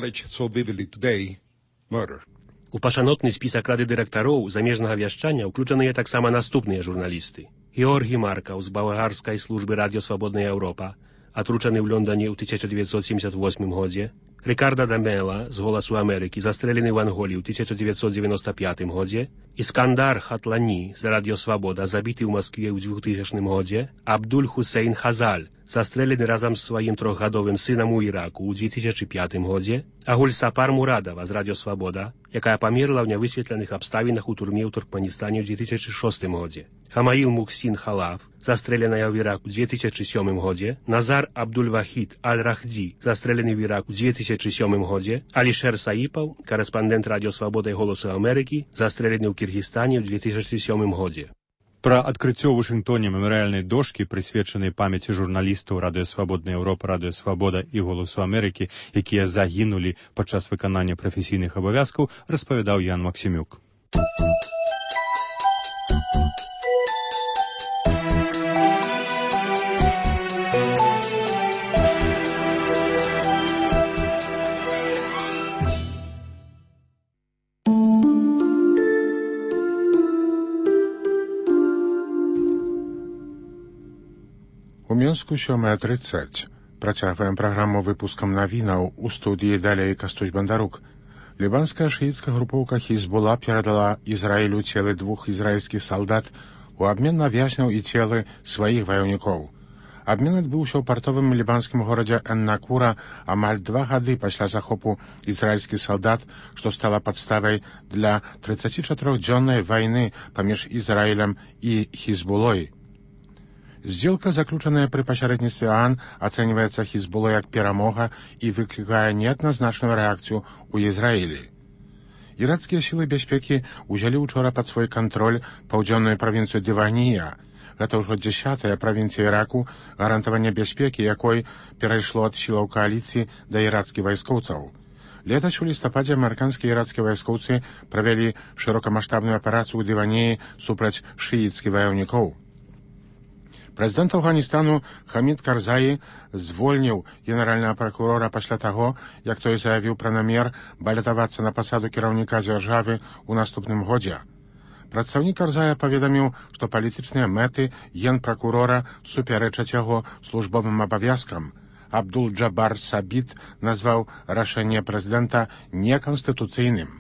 У пашанотны спісак Рады дырэктароў замежнага вяшчання ўключаныя таксама наступныя журналісты. Георгій Маркаў з балгарскай службы Радыё Свабодная Еўропа, атручаны ў Лондоне ў 1978 годзе, Рикардо Дамела з «Голосу Америки», застрелены в Анголе ў 1995 годзе, Искандар Хатлани з «Радио Свобода», забіты ў Москве ў 2000 годзе, Абдуль Хусейн Хазаль, застрелены разам з сваім 3-гадовым сынам у Іраку ў 2005 годзе, а Гульсапар Мурадова з «Радио Свобода», якая памерла ў нявысветленых абставінах у турме ў Туркменістане ў 2006 годзе. Хамаил Мухсин Халав, застреленая в Ираку в 2007 году, Назар Абдуль-Вахид Аль-Рахди, застреленный в Ираку в 2007 году, Алишер Саипов, корреспондент Радио Свобода и Голоса Америки, застреленный в Киргизстане в 2007 году. Пра адкрыццё ў Вашынгтоне мемарыяльнай дошкі, прысвечанай памяці журналістаў Радыё Свабодная Еўропа, Радыё Свабода і Голосу Амерыкі, якія загінулі падчас выканання прафесійных абавязкаў, распавядаў Ян Максімюк. У Мінску 7:30. Працягваем праграму выпускам навінаў. У студыі далей Кастусь Бандарук. Лібанская шыіцкая групоўка Хізбула перадала Ізраілю целы 2 ізраільскіх салдат у абмен на вязняў і целы сваіх ваяўнікоў. Абмен адбыўся ў партовым лібанскім горадзе Эн-Накура амаль 2 гады пасля захопу ізраільскіх салдат, што стала падставай для 34-дзённай вайны паміж Ізраілем і Хізбулой. Сделка, заключаная при пасярэдніцтве ААН, ацэньваецца Хізбулой як перамога і выклікае неадназначную рэакцыю ў Ізраілі. Іракскія сілы бяспекі ўзялі учора пад свой кантроль паўдзённую правінцыю Дыванія. Гэта ўжо 10-я правінцыя Іраку, гарантаванне бяспекі якой перайшло ад сілаў кааліцыі да іракскіх вайскоўцаў. Летась у лістападзе амерыканскія і іракскія вайскоўцы правялі шырокамаштабную аперацыю ў Дываніі супраць шыіцкіх ваяўнікоў. Прэзідэнт Афганістану Хамід Карзаі звольніў генеральнага пракурора пасля таго, як той заявіў пра намер балятавацца на пасаду кіраўніка дзяржавы ў наступным годзе. Прадстаўнік Карзая паведаміў, што палітычныя мэты генпракурора супярэчаць яго службовым абавязкам. Абдул-Джабар Сабіт назваў рашэнне прэзідэнта неканстытуцыйным.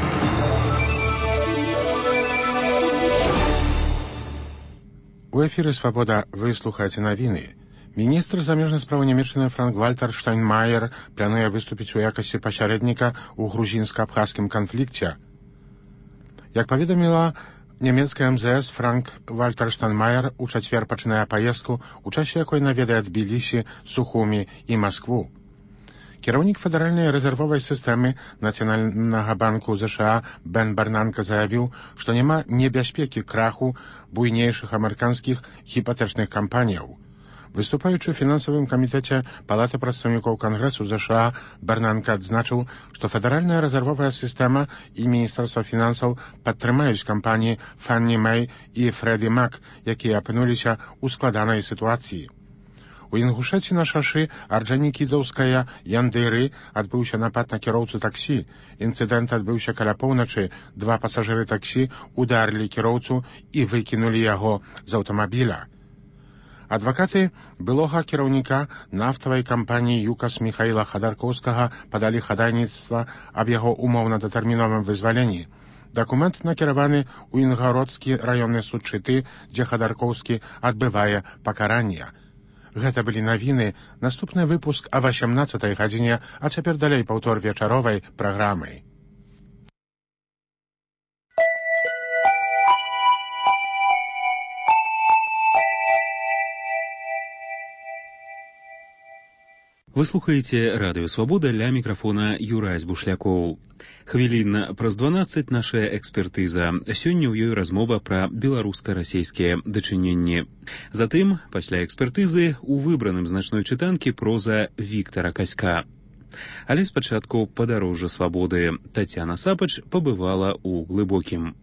У эфіры «Свабода» вы слухаеце навіны. Міністр замежнай справы Нямецчыны Франк-Вальтер Штайнмаер плануе выступіць у якасці пасярэдніка ў грузінска-абхазскім канфлікце. Як паведаміла нямецкая МЗС, Франк-Вальтер Штайнмаер у чацвер пачынае паездку, у часе якой наведае Тбілісі, Сухумі і Маскву. Кіраўнік федэральнай рэзервовай сістэмы Нацыянальнага банку ЗША Бен Бернанке заявіў, што няма небяспекі краху буйнейшых амерыканскіх гіпатэчных кампаніяў. Выступаючы ў фінансавым камітэце Палаты прадстаўнікоў Кангрэсу ЗША, Бернанке адзначыў, што федэральная рэзервовая сістэма і Міністэрства фінансаў падтрымаюць кампаніі Фанні Мэй і Фрэдді Мак, якія апынуліся ў складанай сітуацыі. У Інгушэці на шашы Арджанікідзаўская Яндыры адбыўся напад на кіроўцу таксі. Інцыдэнт адбыўся каля поўначы. 2 пасажыры таксі ударылі кіроўцу і выкінулі яго з аўтамабіля. Адвакаты былога кіраўніка нафтавай кампаніі «ЮКАС» Міхаіла Хадаркоўскага падалі хадайніцтва аб яго умоўна-датэрміновым вызваленні. Дакумент накіраваны ў Інгародскі раённы суд Чыты, дзе Хадаркоўскі адбывае пакаранне. Гэта былі навіны. Наступны выпуск о 18-й гадзіне, а цяпер далей паўтор вечаровай праграмы. Вы слухаеце Радыё Свабода, ля мікрафона Юрась Бушлякоў. Хвілін праз 12 нашая экспертыза. Сёння ў ёй размова пра беларуска-расейскія дачыненні. Затым, пасля экспертызы, у выбраным значной чытанкі проза Віктара Каська. Але спачатку падарожжа свабоды. Тацяна Сапач пабывала ў глыбокім.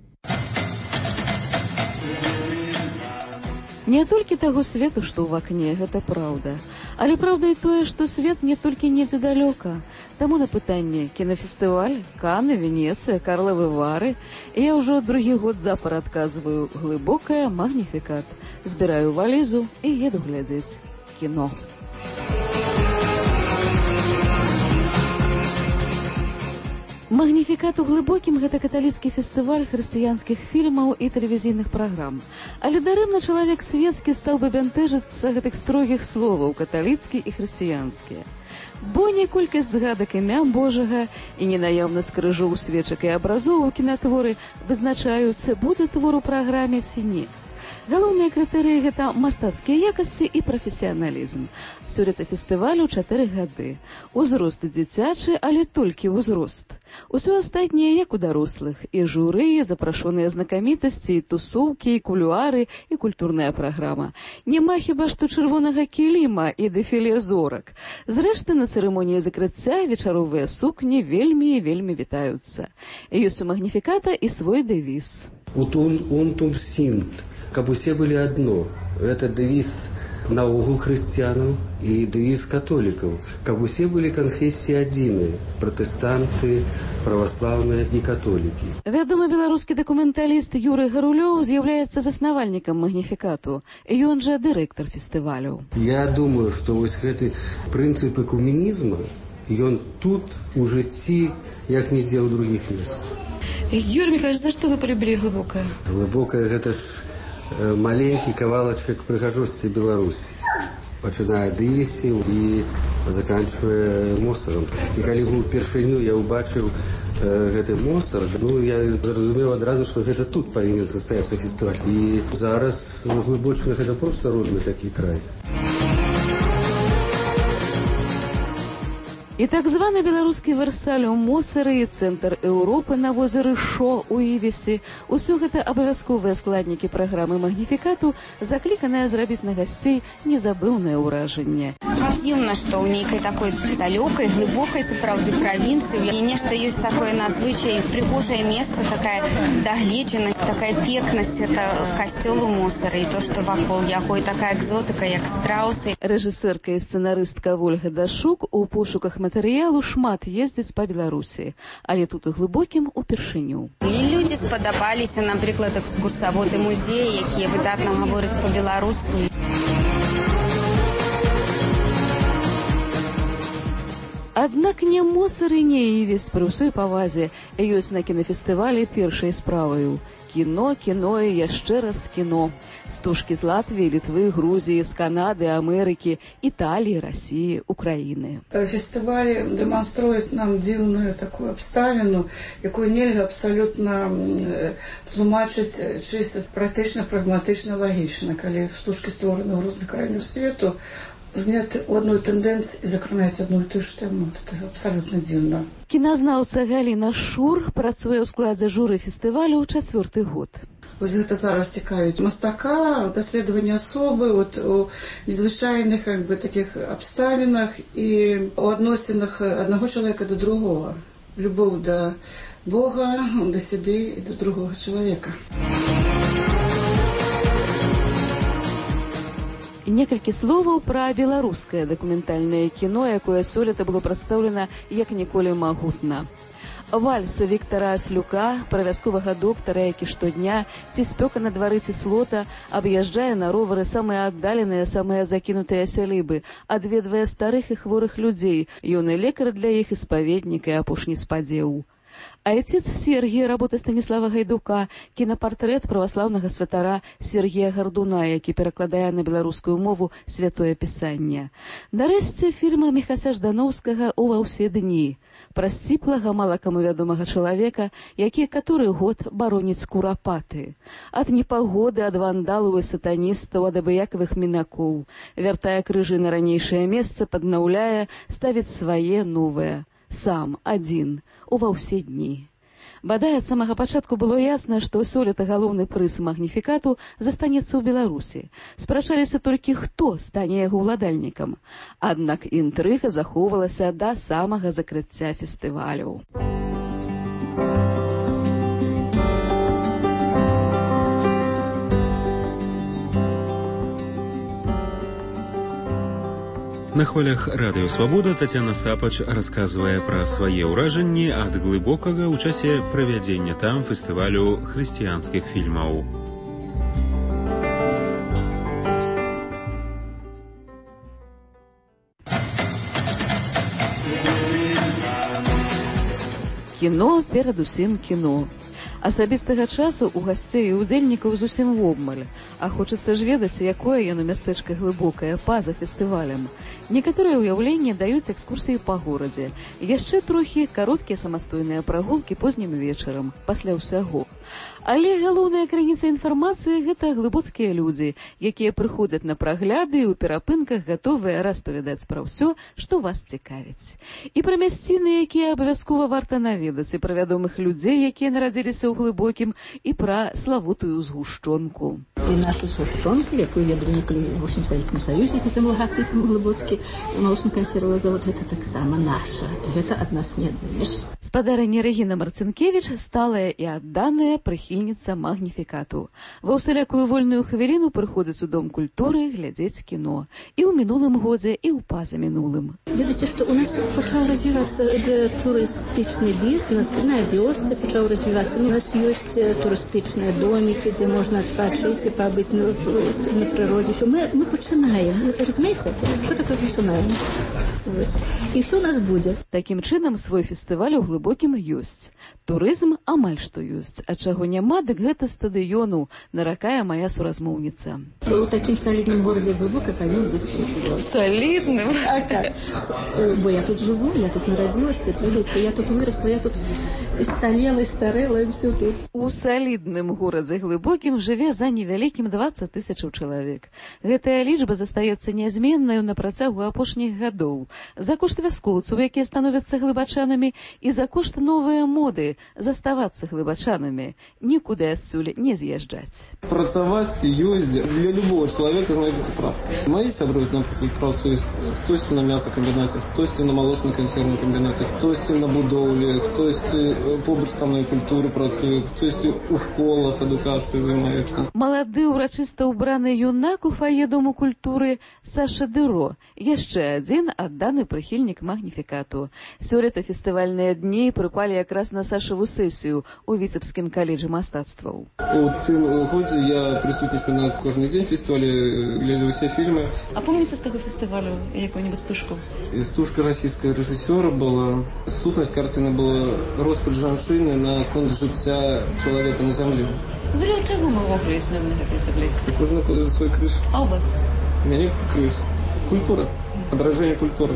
Не толькі таго свету, што ў вакне, гэта праўда. Але праўда і тое, што свет не толькі недзе далёка. Таму на пытанне кінафестываль, Каны, Венецыя, Карлавы Вары я ўжо другі год запар адказваю глыбокая магніфікат. Збіраю валізу і еду глядзець кіно. Магніфікат у глыбокім гэта каталіцкі фестываль хрысціянскіх фільмаў і тэлевізійных праграм. Але дарэмна чалавек светскі стаў бы бянтэжыцца гэтых строгіх словаў каталіцкі і хрысціянскія. Бо не колькасць згадак імя Божага і ненаяўнасць крыжоў, свечак і абразоў у кінатворы вызначаюцца, будзе твор у праграме ці не. Галоўныя крытэрыі гэта мастацкія якасці і прафесіяналізм. Сёлета фестывалю 4 гады. Узрост дзіцячы, але толькі ўзрост. Усё астатняе, як у дарослых. І журы, і запрашоныя знакамітасці, і тусоўкі, і кулуары, і культурная праграма. Няма хіба што чырвонага кіліма і дэфіле зорак. Зрэшты, на цырымоніі закрыцця вечаровыя сукні вельмі і вельмі вітаюцца. Ёсць у магніфіката і свой дэвіз. «Унтум синт», каб усе былі адно. Это дэвіз наогул хрысціянаў і дэвіз католікаў. Каб усе былі канфесіі адзіныя, пратэстанты, праваслаўныя і католікі. Вядомы беларускі дакументаліст Юрый Гарулёў з'яўляецца заснавальнікам магніфікату. Ён жа дырэктар фестывалю. Я думаю, што вось гэты прынцып экуменізма, ён тут у жыцці, як нідзе ў другіх месцах. Юрий Михайлович, за что вы полюбили глубокое? Глубокое – это ж маленький кавалачек прыгажосці Беларусі. Пачынае дывісі і заканчвае мосарам. І калі упершыню я ўбачыў гэты мосар, я зразумеў адразу, што гэта тут павінен састаяцца фестываль. І зараз Глыбочына – гэта проста родны такі край. І так званы беларускі Версаль у Мосары і цэнтр Еўропы на возеры Шо у Івесе. Усё гэта абавязковыя складнікі праграмы магніфікату, закліканыя зрабіць на гасцей незабыўнае ўражанне. Дзіўна, што ў нейкай такой далёкай, глыбокай сапраўды правінцыі і нешта ёсць такое надзвычай прыгожае месца, такая дагледжанасць, такая пекнасць, это касцёл у Мосары і то, што вакол яго, і такая экзотыка, як страусы. Рэжысэрка і сцэнарыстка Вольга Дашук у пошуках матэрыялу шмат ездзіць па Беларусі, але тут у глыбокім упершыню. І людзі спадабаліся, напрыклад, экскурсаводы музеі, якія выдатна гавораць па-беларуску. Аднак не Мосары, не Івес, пры ўсёй павазе, ёсць на кінафестывалі першай справаю. Кіно, кіно і яшчэ раз кіно. Стужкі з Латвіі, Літвы, Грузіі, з Канады, Амерыкі, Італіі, Расіі, Украіны. Фестываль дэманструе нам дзіўную такую абставіну, якую нельга абсалютна тлумачыць чыста практычна, прагматычна, лагічна. Калі стужкі створаны ў розных краінах свету, зняты ў адной тэндэнцыі і закранаюць адну і тую ж тэму. Это абсалютна дзіўна. Кіназнаўца Галіна Шур працуе ў складзе журы фестывалю ў 4-й год. Вось гэта зараз цікавіць мастака, даследаванне асобы у незвычайных такіх абставінах і у адносінах аднаго чалавека да другога. Любоў да Бога, да сябе і да другога чалавека. Некалькі словаў пра беларускае дакументальнае кіно, якое сёлета было прадстаўлена як ніколі магутна. Вальс Віктара Аслюка, пра вясковага доктара, які штодня ці спёка на двары ці слота аб'язджае на ровары самыя аддаленыя, самыя закінутыя сялібы, адведвае старых і хворых людзей, ён і лекар для іх, і спаведнік, і апошні спадзеў. Айцец Сергія, работа Станіслава Гайдука, кінапартрэт праваслаўнага святара Сергія Гардуна, які перакладае на беларускую мову святое пісанне. Нарэшце фільма Міхася Ждановскага «Ува ўсе дні», пра сціплага, мала каму вядомага чалавека, які каторы год бароніць курапаты. Ад непагоды, ад вандалаў і сатаністаў, ад абыякавых мінакоў. Вяртае крыжы на ранейшае месца, паднаўляе, ставіць свае новыя. Сам, адзін, ува ўсе дні. Бадай, ад самага пачатку было ясна, што сёлета галоўны прыз магніфікату застанецца ў Беларусі. Спрачаліся толькі, хто стане яго ўладальнікам. Аднак інтрыга захоўвалася да самага закрыцця фестывалю. На хвалях радыё «Свабода» Тацяна Сапач расказвае пра свае ўражанні ад глыбокага ў часе правядзення там фестывалю хрысціянскіх фільмаў. Кіно, перадусім кіно. Асабістага часу у гасцей і удзельнікаў зусім вобмаль, а хочацца ж ведаць, якое яно мястэчка глыбокае па-за фестывалем. Некаторыя ўяўленні даюць экскурсіі па горадзе, яшчэ трохі кароткія самастойныя прагулкі познім вечарам, пасля ўсяго. Але галоўная крыніца інфармацыі – гэта глыбоцкія людзі, якія прыходзяць на прагляды і ў перапынках гатовыя распавядаць пра ўсё, што вас цікавіць. І пра мясціны, якія абавязкова варта наведаць, і пра вядомых людзей, якія нарадзіліся ў глыбокім, і пра славутую згушчонку. І нашу згушчонку, якую ведалі ў ўсім Савецкім Саюзе, з гэтым лагатып глыбоцкі, малочна-кансервовы завод, гэта таксама наша. Гэта ад нас не аднеш. Спадарыня Рэгіна Марцінкевіч сталая і адданая прыхільніца магніфікату. Ва ўсялякую вольную хвіліну прыходзіць у Дом культуры глядзець кіно. І ў мінулым годзе, і ў пазамінулым. Ведаце, што у нас пачаў развівацца турыстычны бізнес, на вёсцы пачаў развівацца. У нас ёсць турыстычныя домікі, дзе можна адпачыць і пабыць на прыродзе. Мы пачынаем, разумееце, што такое пачынаем? І ўсё у нас будзе. Такім чынам, свой фестываль у глыбокім ёсць. Турызм амаль што ёсць, а чаго няма, дык гэта стадыёну, наракае мая суразмоўніца. У такім салідным горадзе глыбока павінен быць фестываль. Салідным? А как? Бо я тут жыву, я тут нарадзілася, я тут вырасла, я тут сталела, старэла, і ўсё тут. У салідным горадзе глыбокім жыве за невялікім 20 000 чалавек. Гэтая лічба застаецца нязменнаю на працягу апошніх гадоў. За кошт вяскоўцаў, якія становяцца глыбачанамі, і за кошт новыя моды заставацца глыбачанамі, нікуды адсюль не з'язджаць. Працаваць ёсць для любого чалавека знойдзецца праца. Мои сябры, напрыклад, працуюць хтосьці на мясакамбінаце, хтосьці на малочна-кансервнай камбінаце, хтосьці на будоўлі, хтосьці побач са мной культуры працуе, хтосьці ў школах адукацыяй займаецца. Малады ўрачыста ўбраны юнак у фае Дому культуры Саша Дыро, яшчэ адзін адданы прыхільнік магніфікату. Сёлета фестывальныя дні прыпалі якраз на Сашаву сесію у Віцебскім каледжы мастацтваў. У тым годзе я прысутнічаю на кожны дзень фестывале, глядзю ўсе фільмы. А помніце з таго фестывалю якую-нибудь стужку? Стужка расійскага рэжысёра была. Сутнасць карціны была роспач жанчыны на конт жыцця чалавека на зямлі. Для чаго мы ўвогуле існуем на гэтай зямлі? Кожны ходзіць за свой крыж. А ў вас? У мяне крыж. Культура. Адраджэнне культуры.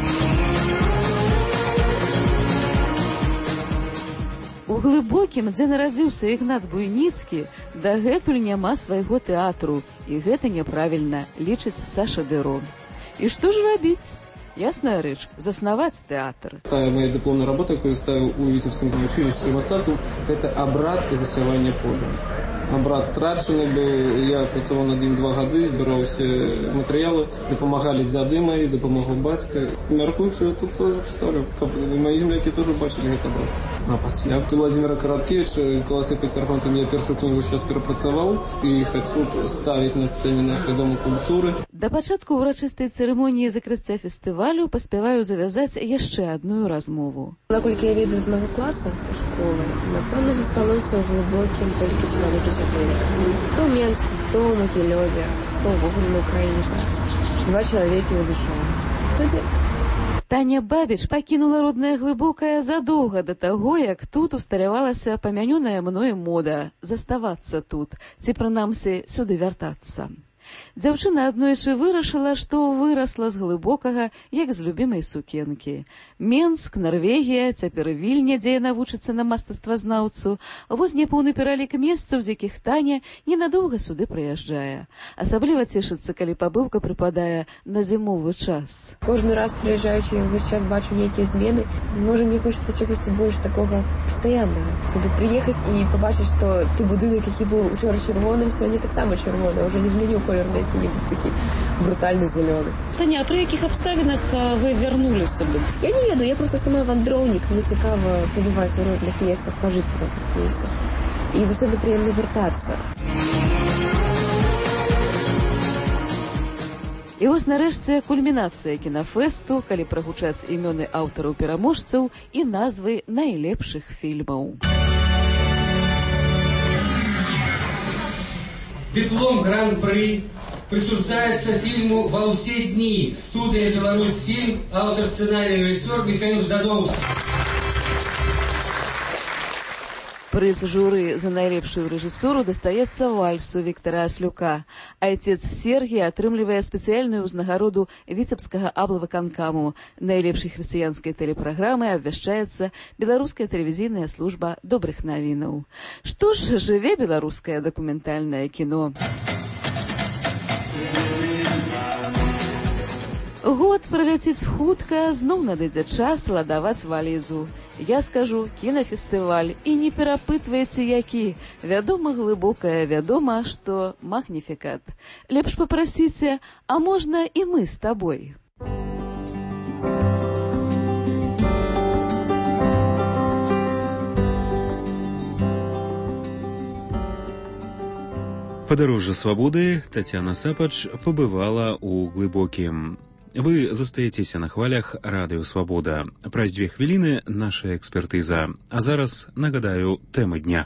У глыбокім, дзе нарадзіўся Ігнат Буйніцкі, дагэтуль няма свайго тэатру, і гэта няправільна, лічыць Саша Дыро. І што ж рабіць? Ясная рэч, заснаваць тэатр. Тая моя дыпломная работа, якую ставіў у Віцебскім училішчы мастацтваў, гэта абрад засявання поля. Абрад страчаны быў, я працаваў над ім 2 гады, збіраў усе матэрыялы, дапамагалі дзяды маі, дапамагаў бацька. Мяркую, што я тут тоже прадстаўлю, каб мои землякі тоже бачылі гэты абрад. А пасля Владимира Караткевича, Колосепис Архонтон, я першую книгу сейчас перапрацаваў і хачу ставіць на сцэне нашай Дома культуры. Да пачатку ўрачыстай цырымоніі закрыцця фестывалю паспяваю завязаць яшчэ адную размову. Наколькі я ведаю з майго класа, та школы, напэўна, засталося ў глыбокім толькі чалавекі 4. Хто ў Менску, хто ў Магілёве, хто ўвогуле на Украіне зараз. 2 чалавекі ў ЗША. Хто дзе? Таня Бабіч пакінула роднае глыбокае задоўга да таго, як тут усталявалася памянёная мною мода заставацца тут, ці прынамсі сюды вяртацца. Дзяўчына аднойчы вырашыла, што вырасла з глыбокага, як з любімай сукенкі. Менск, Нарвегія, цяпер Вільня, дзе яна вучыцца на мастацтвазнаўцу. Вось няпоўны пералік месцаў, з якіх Таня ненадоўга сюды прыязджае. Асабліва цешыцца, калі пабыўка прыпадае на зімовы час. Кожны раз прыязджаючы, я ўвесь час бачу нейкія змены. Можа, мне хочацца чагосьці больш такога пастаяннага. Каб прыехаць і пабачыць, што ты будынак, які быў учора чырвоным, сёння таксама чырвоны, ўжо не змяніў колер на які-нибудь такі брутальны зялёны. Таня, а пры якіх абставінах вы вярнуліся бы? Я не ведаю, я просто сама вандроўнік. Мне цікава пабываць у розных месцах, пажыць у розных месцах. І заўсёды прыемна вяртацца. І вось нарэшце кульмінацыя кінафэсту, калі прагучаць імёны аўтараў-пераможцаў і назвы найлепшых фільмаў. Диплом Гран-при присуждается фильму «Во все дни». Студия «Беларусьфильм», автор сценария, режиссер Михаил Ждановский. Прыз журы за найлепшую рэжысуру дастаецца вальсу Віктара Аслюка. Айцец Сергій атрымлівае спецыяльную ўзнагароду віцебскага аблвыканкаму. Найлепшай хрысціянскай тэлепраграмай абвяшчаецца беларуская тэлевізійная служба добрых навінаў. Што ж, жыве беларускае дакументальнае кіно. Год праляціць хутка, зноў надыдзе час ладаваць валізу. Я скажу, кінафестываль, і не перапытвайце які. Вядома глыбокая, вядома, што магніфікат. Лепш папрасіце, а можна і мы з табой. Падарожжа свабоды Тацяна Сапач пабывала ў глыбокім. Вы застаецеся на хвалях радыё «Свабода». Праз 2 хвіліны наша экспертыза. А зараз нагадаю тэмы дня.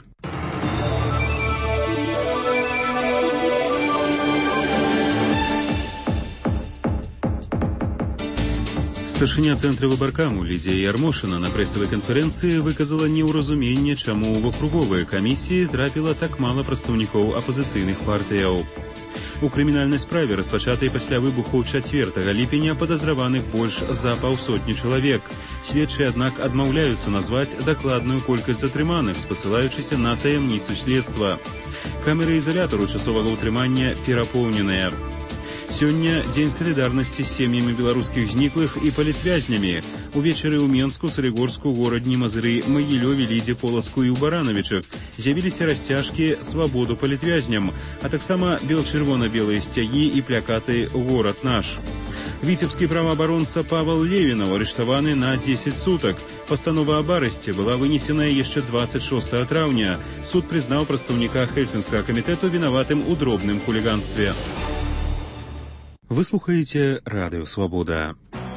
Старшыня цэнтра выбаркаму Лідзія Ярмошына на прэсавай канферэнцыі выказала неўразуменне, чаму ў акруговыя камісіі трапіла так мала прадстаўнікоў апазіцыйных партыяў. У крымінальнай справе, распачатай пасля выбуху 4 ліпеня, падазраваных больш за 200 чалавек. Следчыя, аднак, адмаўляюцца назваць дакладную колькасць затрыманых, спасылаючыся на таямніцу следства. Камеры ізалятару часовага ўтрымання перапоўненыя. Сёння дзень салідарнасці з сем'ямі беларускіх зніклых і палітвязнямі. Увечары ў Менску, Салігорску, Горадні, Мазыры, Магілёве, Лідзе, Полацку і ў Баранавічах з'явіліся расцяжкі «Свабоду палітвязням», а таксама бел-чырвона-белыя сцягі і плякаты «Горад наш». Віцебскі праваабаронца Павел Левінаў арыштаваны на 10 сутак. Пастанова аб арышце была вынесеная яшчэ 26 траўня. Суд прызнаў прадстаўніка Хельсінскага камітэту вінаватым у дробным хуліганстве. Вы слухаеце радыё «Свабода».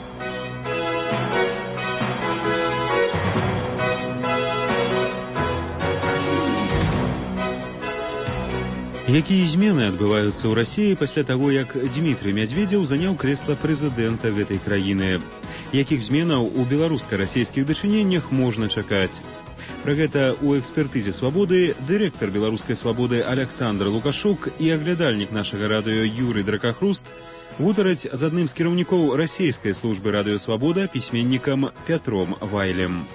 Якія змены адбываюцца ў Расіі пасля таго, як Дмітрый Мядзведзеў заняў крэсла прэзідэнта гэтай краіны? Якіх зменаў у беларуска-расійскіх дачыненнях можна чакаць? Пра гэта ў экспертызе «Свабоды» дырэктар беларускай «Свабоды» Аляксандр Лукашук і аглядальнік нашага радыё Юрый Дракахруст гутараць з адным з кіраўнікоў расійскай службы радыё «Свабода» пісьменнікам Пятром Вайлем.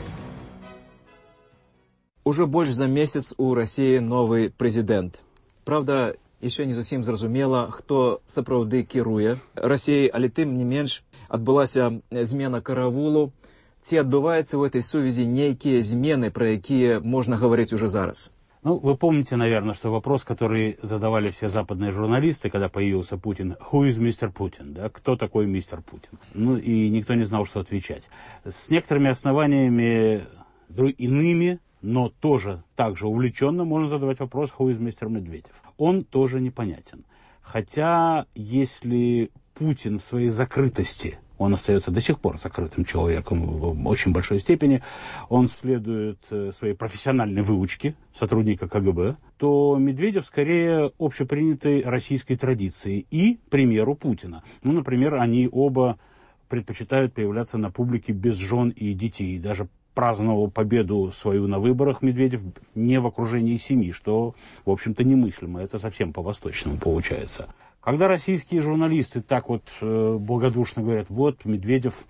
Ужо больш за месяц у Расіі новы прэзідэнт. Правда, яшчэ не зусім зразумела, хто сапраўды кіруе Расіяй, але тым не менш адбылася змена каравулу. Ці адбываюцца ў этой сувязі нейкія змены, пра якія можна гаварыць уже зараз? Ну, вы помните, наверное, что вопрос, который задавали все западные журналисты, когда появился Путин, «Who is Mr. Putin?» Да? Кто такой мистер Путин? Ну, и никто не знал, что отвечать. С некоторыми основаниями, иными, но тоже так же увлеченно можно задавать вопрос, «Who is Mr. Медведев?» Он тоже непонятен. Хотя, если Путин в своей закрытости, он остается до сих пор закрытым человеком в очень большой степени, он следует своей профессиональной выучке сотрудника КГБ, то Медведев скорее общепринятой российской традиции и примеру Путина. Ну, например, они оба предпочитают появляться на публике без жен и детей. Даже праздновал победу свою на выборах Медведев не в окружении семьи, что, в общем-то, немыслимо. Это совсем по-восточному получается. Когда российские журналисты так вот благодушно говорят, вот Медведев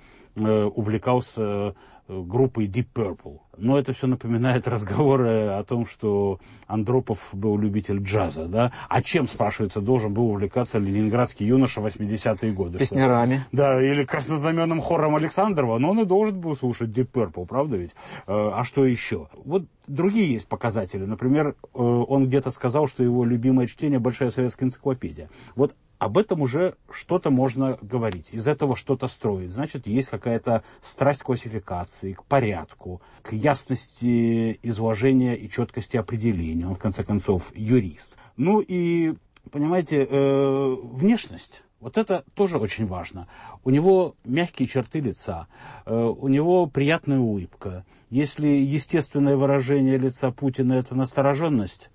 увлекался группой Deep Purple. Но это все напоминает разговоры о том, что Андропов был любитель джаза, да? А чем, спрашивается, должен был увлекаться ленинградский юноша в 80-е годы? Песнярами. Да, или краснознаменным хором Александрова, но он и должен был слушать Deep Purple, правда ведь? А что еще? Вот другие есть показатели. Например, он где-то сказал, что его любимое чтение – Большая советская энциклопедия. Вот об этом уже что-то можно говорить, из этого что-то строить. Значит, есть какая-то страсть к классификации, к порядку, к ясности изложения и четкости определения. Он, в конце концов, юрист. Ну и, понимаете, внешность. Вот это тоже очень важно. У него мягкие черты лица, у него приятная улыбка. Если естественное выражение лица Путина – это настороженность,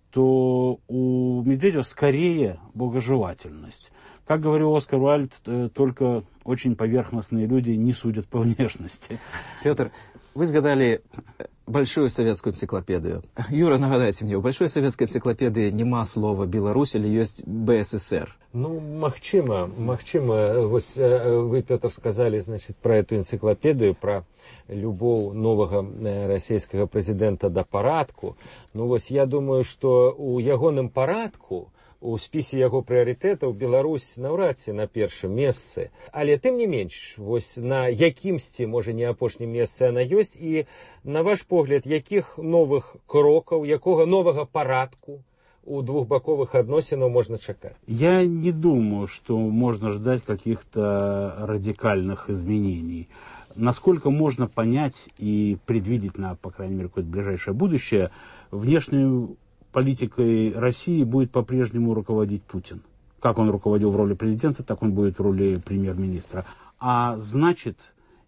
то у Медведева скорее благожелательность. Как говорил Оскар Уайльд, только очень поверхностные люди не судят по внешности. Петр, вы згадали большую советскую энциклопедию. Юра, нагадайте мне, у большой советской энциклопедии нема слова «Беларусь» или есть «БССР»? Ну, магчыма. Вось вы, Пётр, сказали, значит, про эту энциклопедию, про любоў новага расійскага прэзідэнта да парадку. Ну, вось я думаю, што у ягоным парадку, у спісе яго прыярытэтаў Беларусь наўрад ці на першым месцы. Але тым не менш, вось на якімсьці, можа, не апошнім месцы яна ёсць, і на ваш погляд, якіх новых крокаў, якога новага парадку у двухбаковых адносінаў можно чакаць? Я не думаю, что можно ждать каких-то радикальных изменений. Насколько можно понять и предвидеть на, по крайней мере, какое-то ближайшее будущее, внешнюю политикой России будет по-прежнему руководить Путин. Как он руководил в роли президента, так он будет в роли премьер-министра. А значит,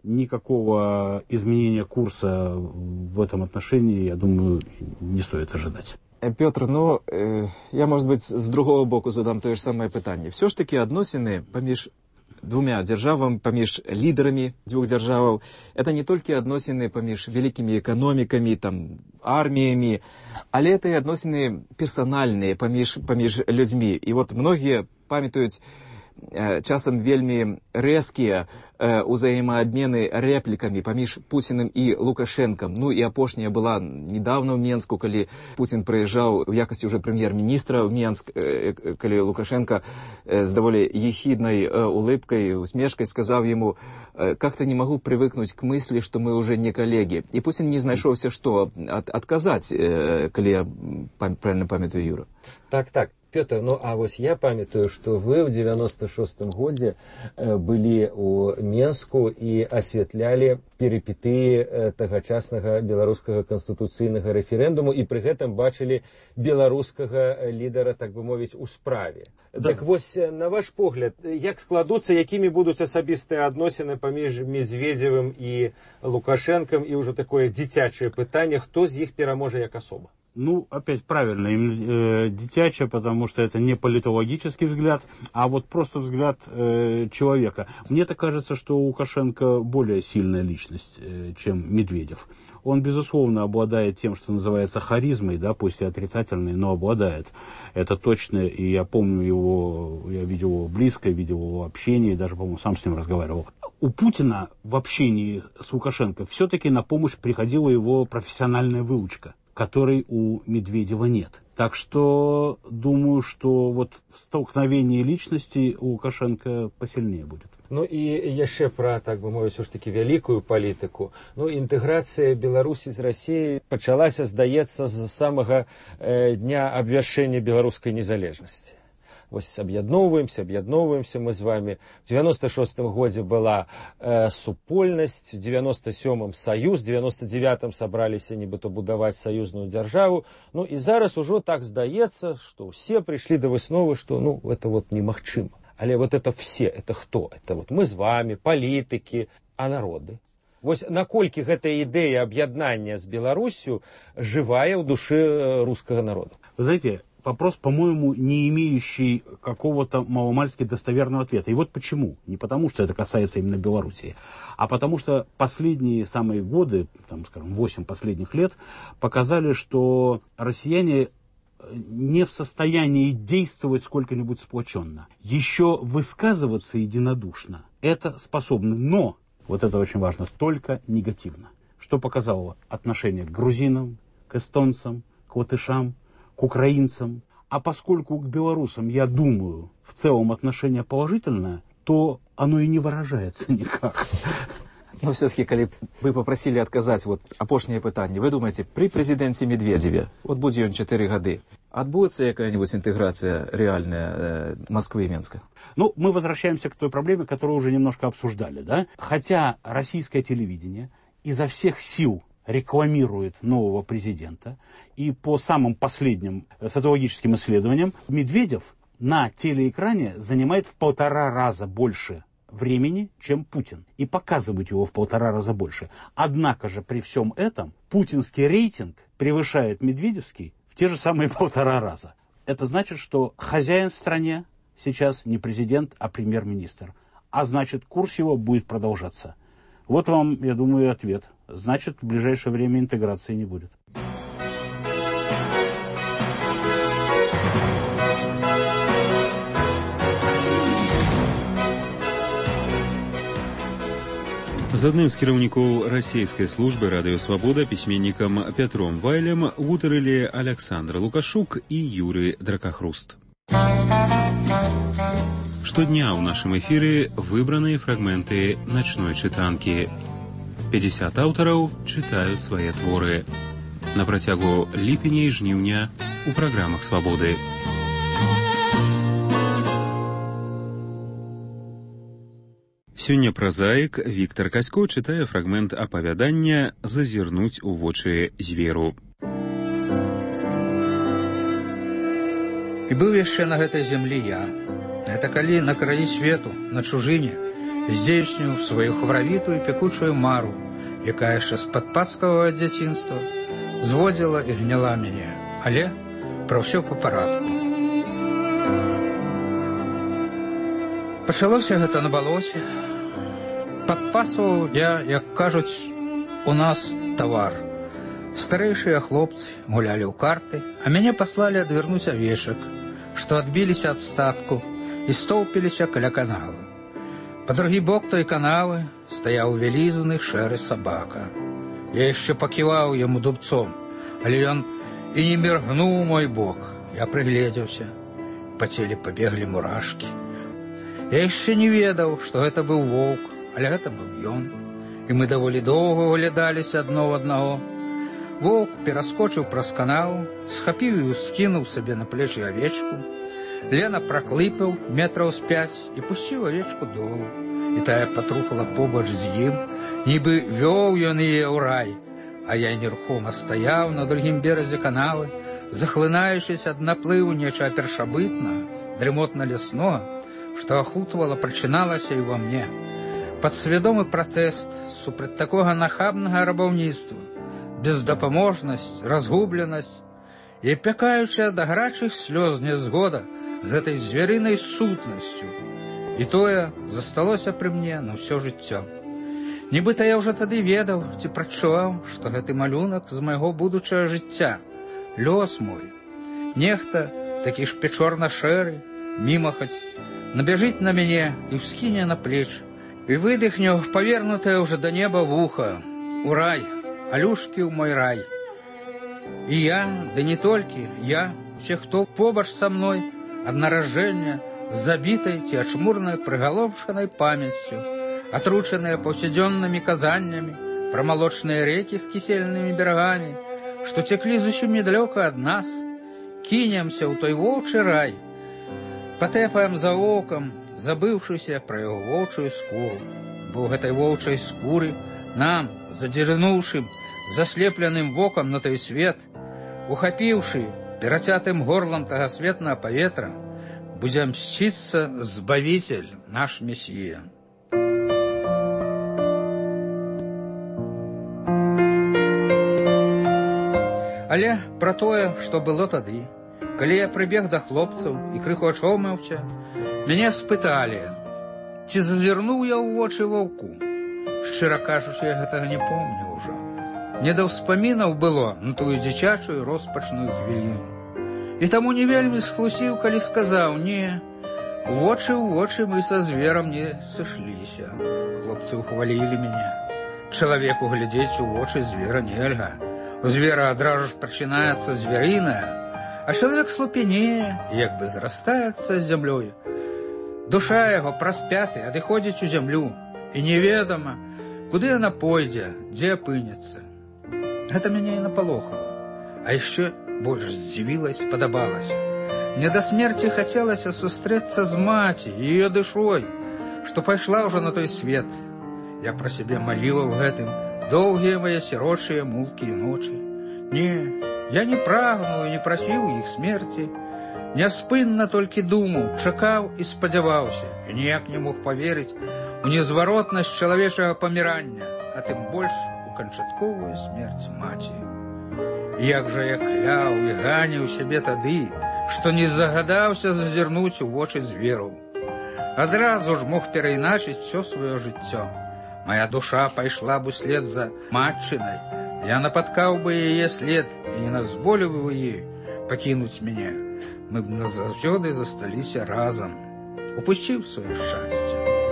никакого изменения курса в этом отношении, я думаю, не стоит ожидать. Пётр, ну, я, может быть, с другого боку задам то же самое питание. Все ж таки адносіны паміж двумя дзяржавам, паміж лідарамі дзвюх дзяржаваў, это не толькі адносіны паміж вялікімі эканомікамі, там, арміямі, але это і адносіны персанальныя паміж людзьмі. І вот многія памятаюць часам вельмі рэзкія узаемаабмены рэплікамі паміж Пуціным і Лукашэнкам. Ну і апошняя была недавно ў Менску, калі Пуцін прыязджаў у якасці уже прэм'ер-міністра ў Менск, калі Лукашенко з даволі ехіднай улыбкай, усмешкай сказаў яму: «Как-то не могу привыкнуть к мысли, что мы уже не коллеги». І Пуцін не знайшоўся, што адказаць, калі я правильно памятаю, Юра. Так. Пётр, ну а вось я памятаю, што вы ў 96-м годзе былі ў Менску і асвятлялі перыпетыі тагачаснага беларускага канстытуцыйнага рэферэндуму і пры гэтым бачылі беларускага лідара, так бы мовіць, у справе. Да. Так вось, на ваш погляд, як складуцца, якімі будуць асабістыя адносіны паміж Медведзевым і Лукашэнкам, і ўжо такое дзіцячае пытанне, хто з іх пераможа як асоба? Ну, опять правильно, дитячее, потому что это не политологический взгляд, а вот просто взгляд человека. Мне-то кажется, что Лукашенко более сильная личность, чем Медведев. Он, безусловно, обладает тем, что называется харизмой, да, пусть и отрицательной, но обладает. Это точно, и я помню его, я видел его близко, видел его общение, даже, по-моему, сам с ним разговаривал. У Путина в общении с Лукашенко все-таки на помощь приходила его профессиональная выучка, которой у Медведева нет. Так что думаю, что вот в столкновении личностей у Лукашенко посильнее будет. Ну і яшчэ пра, так бы мовіць, ж таки вялікую палітыку. Ну, інтэграцыя Беларусі з Расіяй пачалася, здаецца, з самага дня абвяшчэння беларускай незалежнасці. Вось аб'ядноўваемся мы з вами. В 96-м годзе была супольнасць, в 97-м саюз, в 99-м сабраліся нібыта будаваць саюзную дзяржаву. Ну і зараз ужо так здаецца, што ўсе прыйшлі да высновы, што ну это вот немагчыма. Але вот это все, это хто? Это вот мы з вами, палітыкі, а народы. Вось наколькі гэтая ідэя аб'яднання з Беларусью жывая ў душы рускага народа? Вы знаете, вопрос, по-моему, не имеющий какого-то маломальски достоверного ответа. И вот почему. Не потому, что это касается именно Белоруссии, а потому что последние самые годы, там, скажем, 8 последних лет, показали, что россияне не в состоянии действовать сколько-нибудь сплоченно. Еще высказываться единодушно это способны, но, вот это очень важно, только негативно. Что показало отношение к грузинам, к эстонцам, к латышам, к украинцам. А поскольку к белорусам, я думаю, в целом отношение положительное, то оно и не выражается никак. Но все-таки, когда вы попросили отказать, вот, опошнее питание, вы думаете, при президенте Медведеве, вот будет он 4 года, отбудется какая-нибудь интеграция реальная Москвы и Минска? Ну, мы возвращаемся к той проблеме, которую уже немножко обсуждали, да? Хотя российское телевидение изо всех сил рекламирует нового президента, и по самым последним социологическим исследованиям Медведев на телеэкране занимает в 1,5 раза больше времени, чем Путин. И показывают его в 1,5 раза больше. Однако же при всем этом путинский рейтинг превышает медведевский в те же самые 1,5 раза. Это значит, что хозяин в стране сейчас не президент, а премьер-министр. А значит, курс его будет продолжаться. Вот вам, я думаю, и ответ. Значит, в ближайшее время интеграции не будет. З адным з кіраўнікоў расійскай службы радыёсвабода пісьменнікам Пятром Вайлем гутарылі Александр Лукашук і Юрий Дракахруст. Штодня ў нашым эфіры выбраныя фрагменты начной чытанкі. 50 аўтараў чытаюць свае творы. На працягу ліпеня і жніўня у праграмах «Свабоды». Сёння празаік Віктор Касько чытае фрагмент апавядання «Зазірнуць у вочы зверу». І быў яшчэ на гэтай зямлі я. Гэта калі на краі свету, на чужыне, здзейсніў сваю хваравітую пекучую мару, якая яшчэ з-пад паскавага дзяцінства зводзіла і гняла мяне, але пра ўсё па парадку. Пачалося гэта на балоце. Падпасваў я, як кажуць, у нас тавар. Старэйшыя хлопцы гулялі ў карты, а мяне паслалі адвярнуць авечак, што адбіліся ад статку і стоўпіліся каля канавы. Па другі бок той канавы стаяў вялізны шэры сабака. Я яшчэ паківаў яму дубцом, але ён і не міргнуў у мой бок. Я прыгледзеўся. Па целе пабеглі мурашкі. Я яшчэ не ведаў, што гэта быў воўк, але гэта быў ён. І мы даволі доўга глядаліся адно ў аднаго. Воўк пераскочыў праз канаву, схапіў і скінуў сабе на плечы авечку. Лена праклыпаў метраў з 5 і пусціў авечку долу. І тая патрухала побач з ім, нібы вёў ён яе ў рай. А я нерухома стаяў на другім беразе канавы, захлынаючыся ад наплыву нечага першабытнага, дрымотна-ляснога, што ахутвала, прачыналася і ва мне. Падсвядомы пратэст супраць такога нахабнага рабаўніцтва, бездапаможнасць, разгубленасць і пякаючая да гарачых слёз нязгода з гэтай зверынай сутнасцю. І тое засталося пры мне на ўсё жыццё. Нібыта я ўжо тады ведаў ці прадчуваў, што гэты малюнак з майго будучага жыцця, лёс мой. Нехта, такі ж печорна-шэры, мімахаць, набяжыць на мяне і ўскіне на плечы, і выдыхне ў павернутае ўжо да неба вуха. У рай, алюшкі ў мой рай. І я, да не толькі я, усе, хто побач са мной, ад наражэння, забітай ці ачмурнай прыгаломшанай памяццю, атручаныя паўсядзённымі казаннямі пра малочныя рэкі з кісельнымі берагамі, што цеклі зусім недалёка ад нас, кінемся ў той воўчы рай, патэпаем за окам, забыўшыся пра яго воўчую скуру. Бо ў гэтай воўчай скуры нам, задзірнуўшым, заслепленым вокам на той свет, ухапіўшы перацятым горлам тагасветнага паветра, будзе мсціцца Збавіцель, наш Месія. Але пра тое, што было тады, калі я прыбег да хлопцаў і крыху ачомаўся, мяне спыталі, ці зазірнуў я ў вочы ваўку. Шчыра кажучы, я гэтага не помню ўжо. Не да ўспамінаў было на тую дзіцячую роспачную хвіліну. І таму не вельмі схлусіў, калі сказаў: не, вочы ў вочы мы са зверам не сышліся. Хлопцы ухвалілі мяне. Чалавеку глядзець у вочы звера нельга. У звера адразу ж пачынаецца звярынае, а чалавек слупянее і як бы зрастаецца з зямлёю. Душа яго праз пяты адыходзіць у зямлю, і неведама, куды яна пойдзе, дзе апынецца. Гэта мяне і напалохала, а яшчэ больш здзівіла і спадабалася. Мне да смерці хацелася сустрэцца з маці, яе душой, што пайшла ўжо на той свет. Я пра сябе маліла ў гэтым доўгія мае сірочыя мулкія ночы. Не, я не прагнуў і не прасіў іх смерці. Няспынна толькі думаў, чакаў і спадзяваўся, і ніяк не мог паверыць у незваротнасць чалавечага памірання, а тым больш у канчатковую смерць маці. Як жа я кляў і ганіў сябе тады, што не загадаўся зазірнуць у вочы зверу. Адразу ж мог перайначыць усё сваё жыццё. моя душа пайшла бы услед за матчиной. Я напаткаў бы яе след і не дазволіў бы ей пакінуць мяне. Мы б назаўсёды засталіся разам, упусціў сваё шчасце.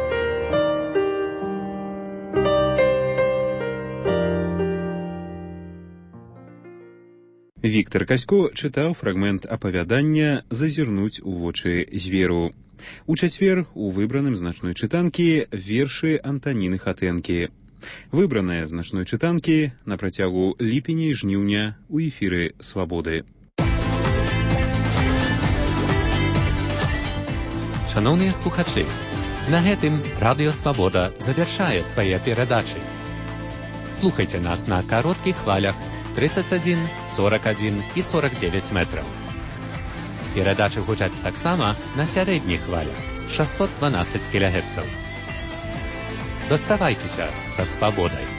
Віктор Касько чытаў фрагмент апавядання «Зазірнуць у вочы зверу». У чацвер у выбраным з начной чытанкі вершы Антаніны Хатэнкі. Выбраныя з начной чытанкі на працягу ліпеня і жніўня ў эфіры «Свабоды». Шановныя слухачы, на гэтым Радыё Свабода завяршае свае перадачы. Слухайце нас на кароткіх хвалях 31, 41 і 49 метраў. Перадачы гучаць таксама на сярэдніх хвалях 612 кГц. Заставайцеся са свабодай.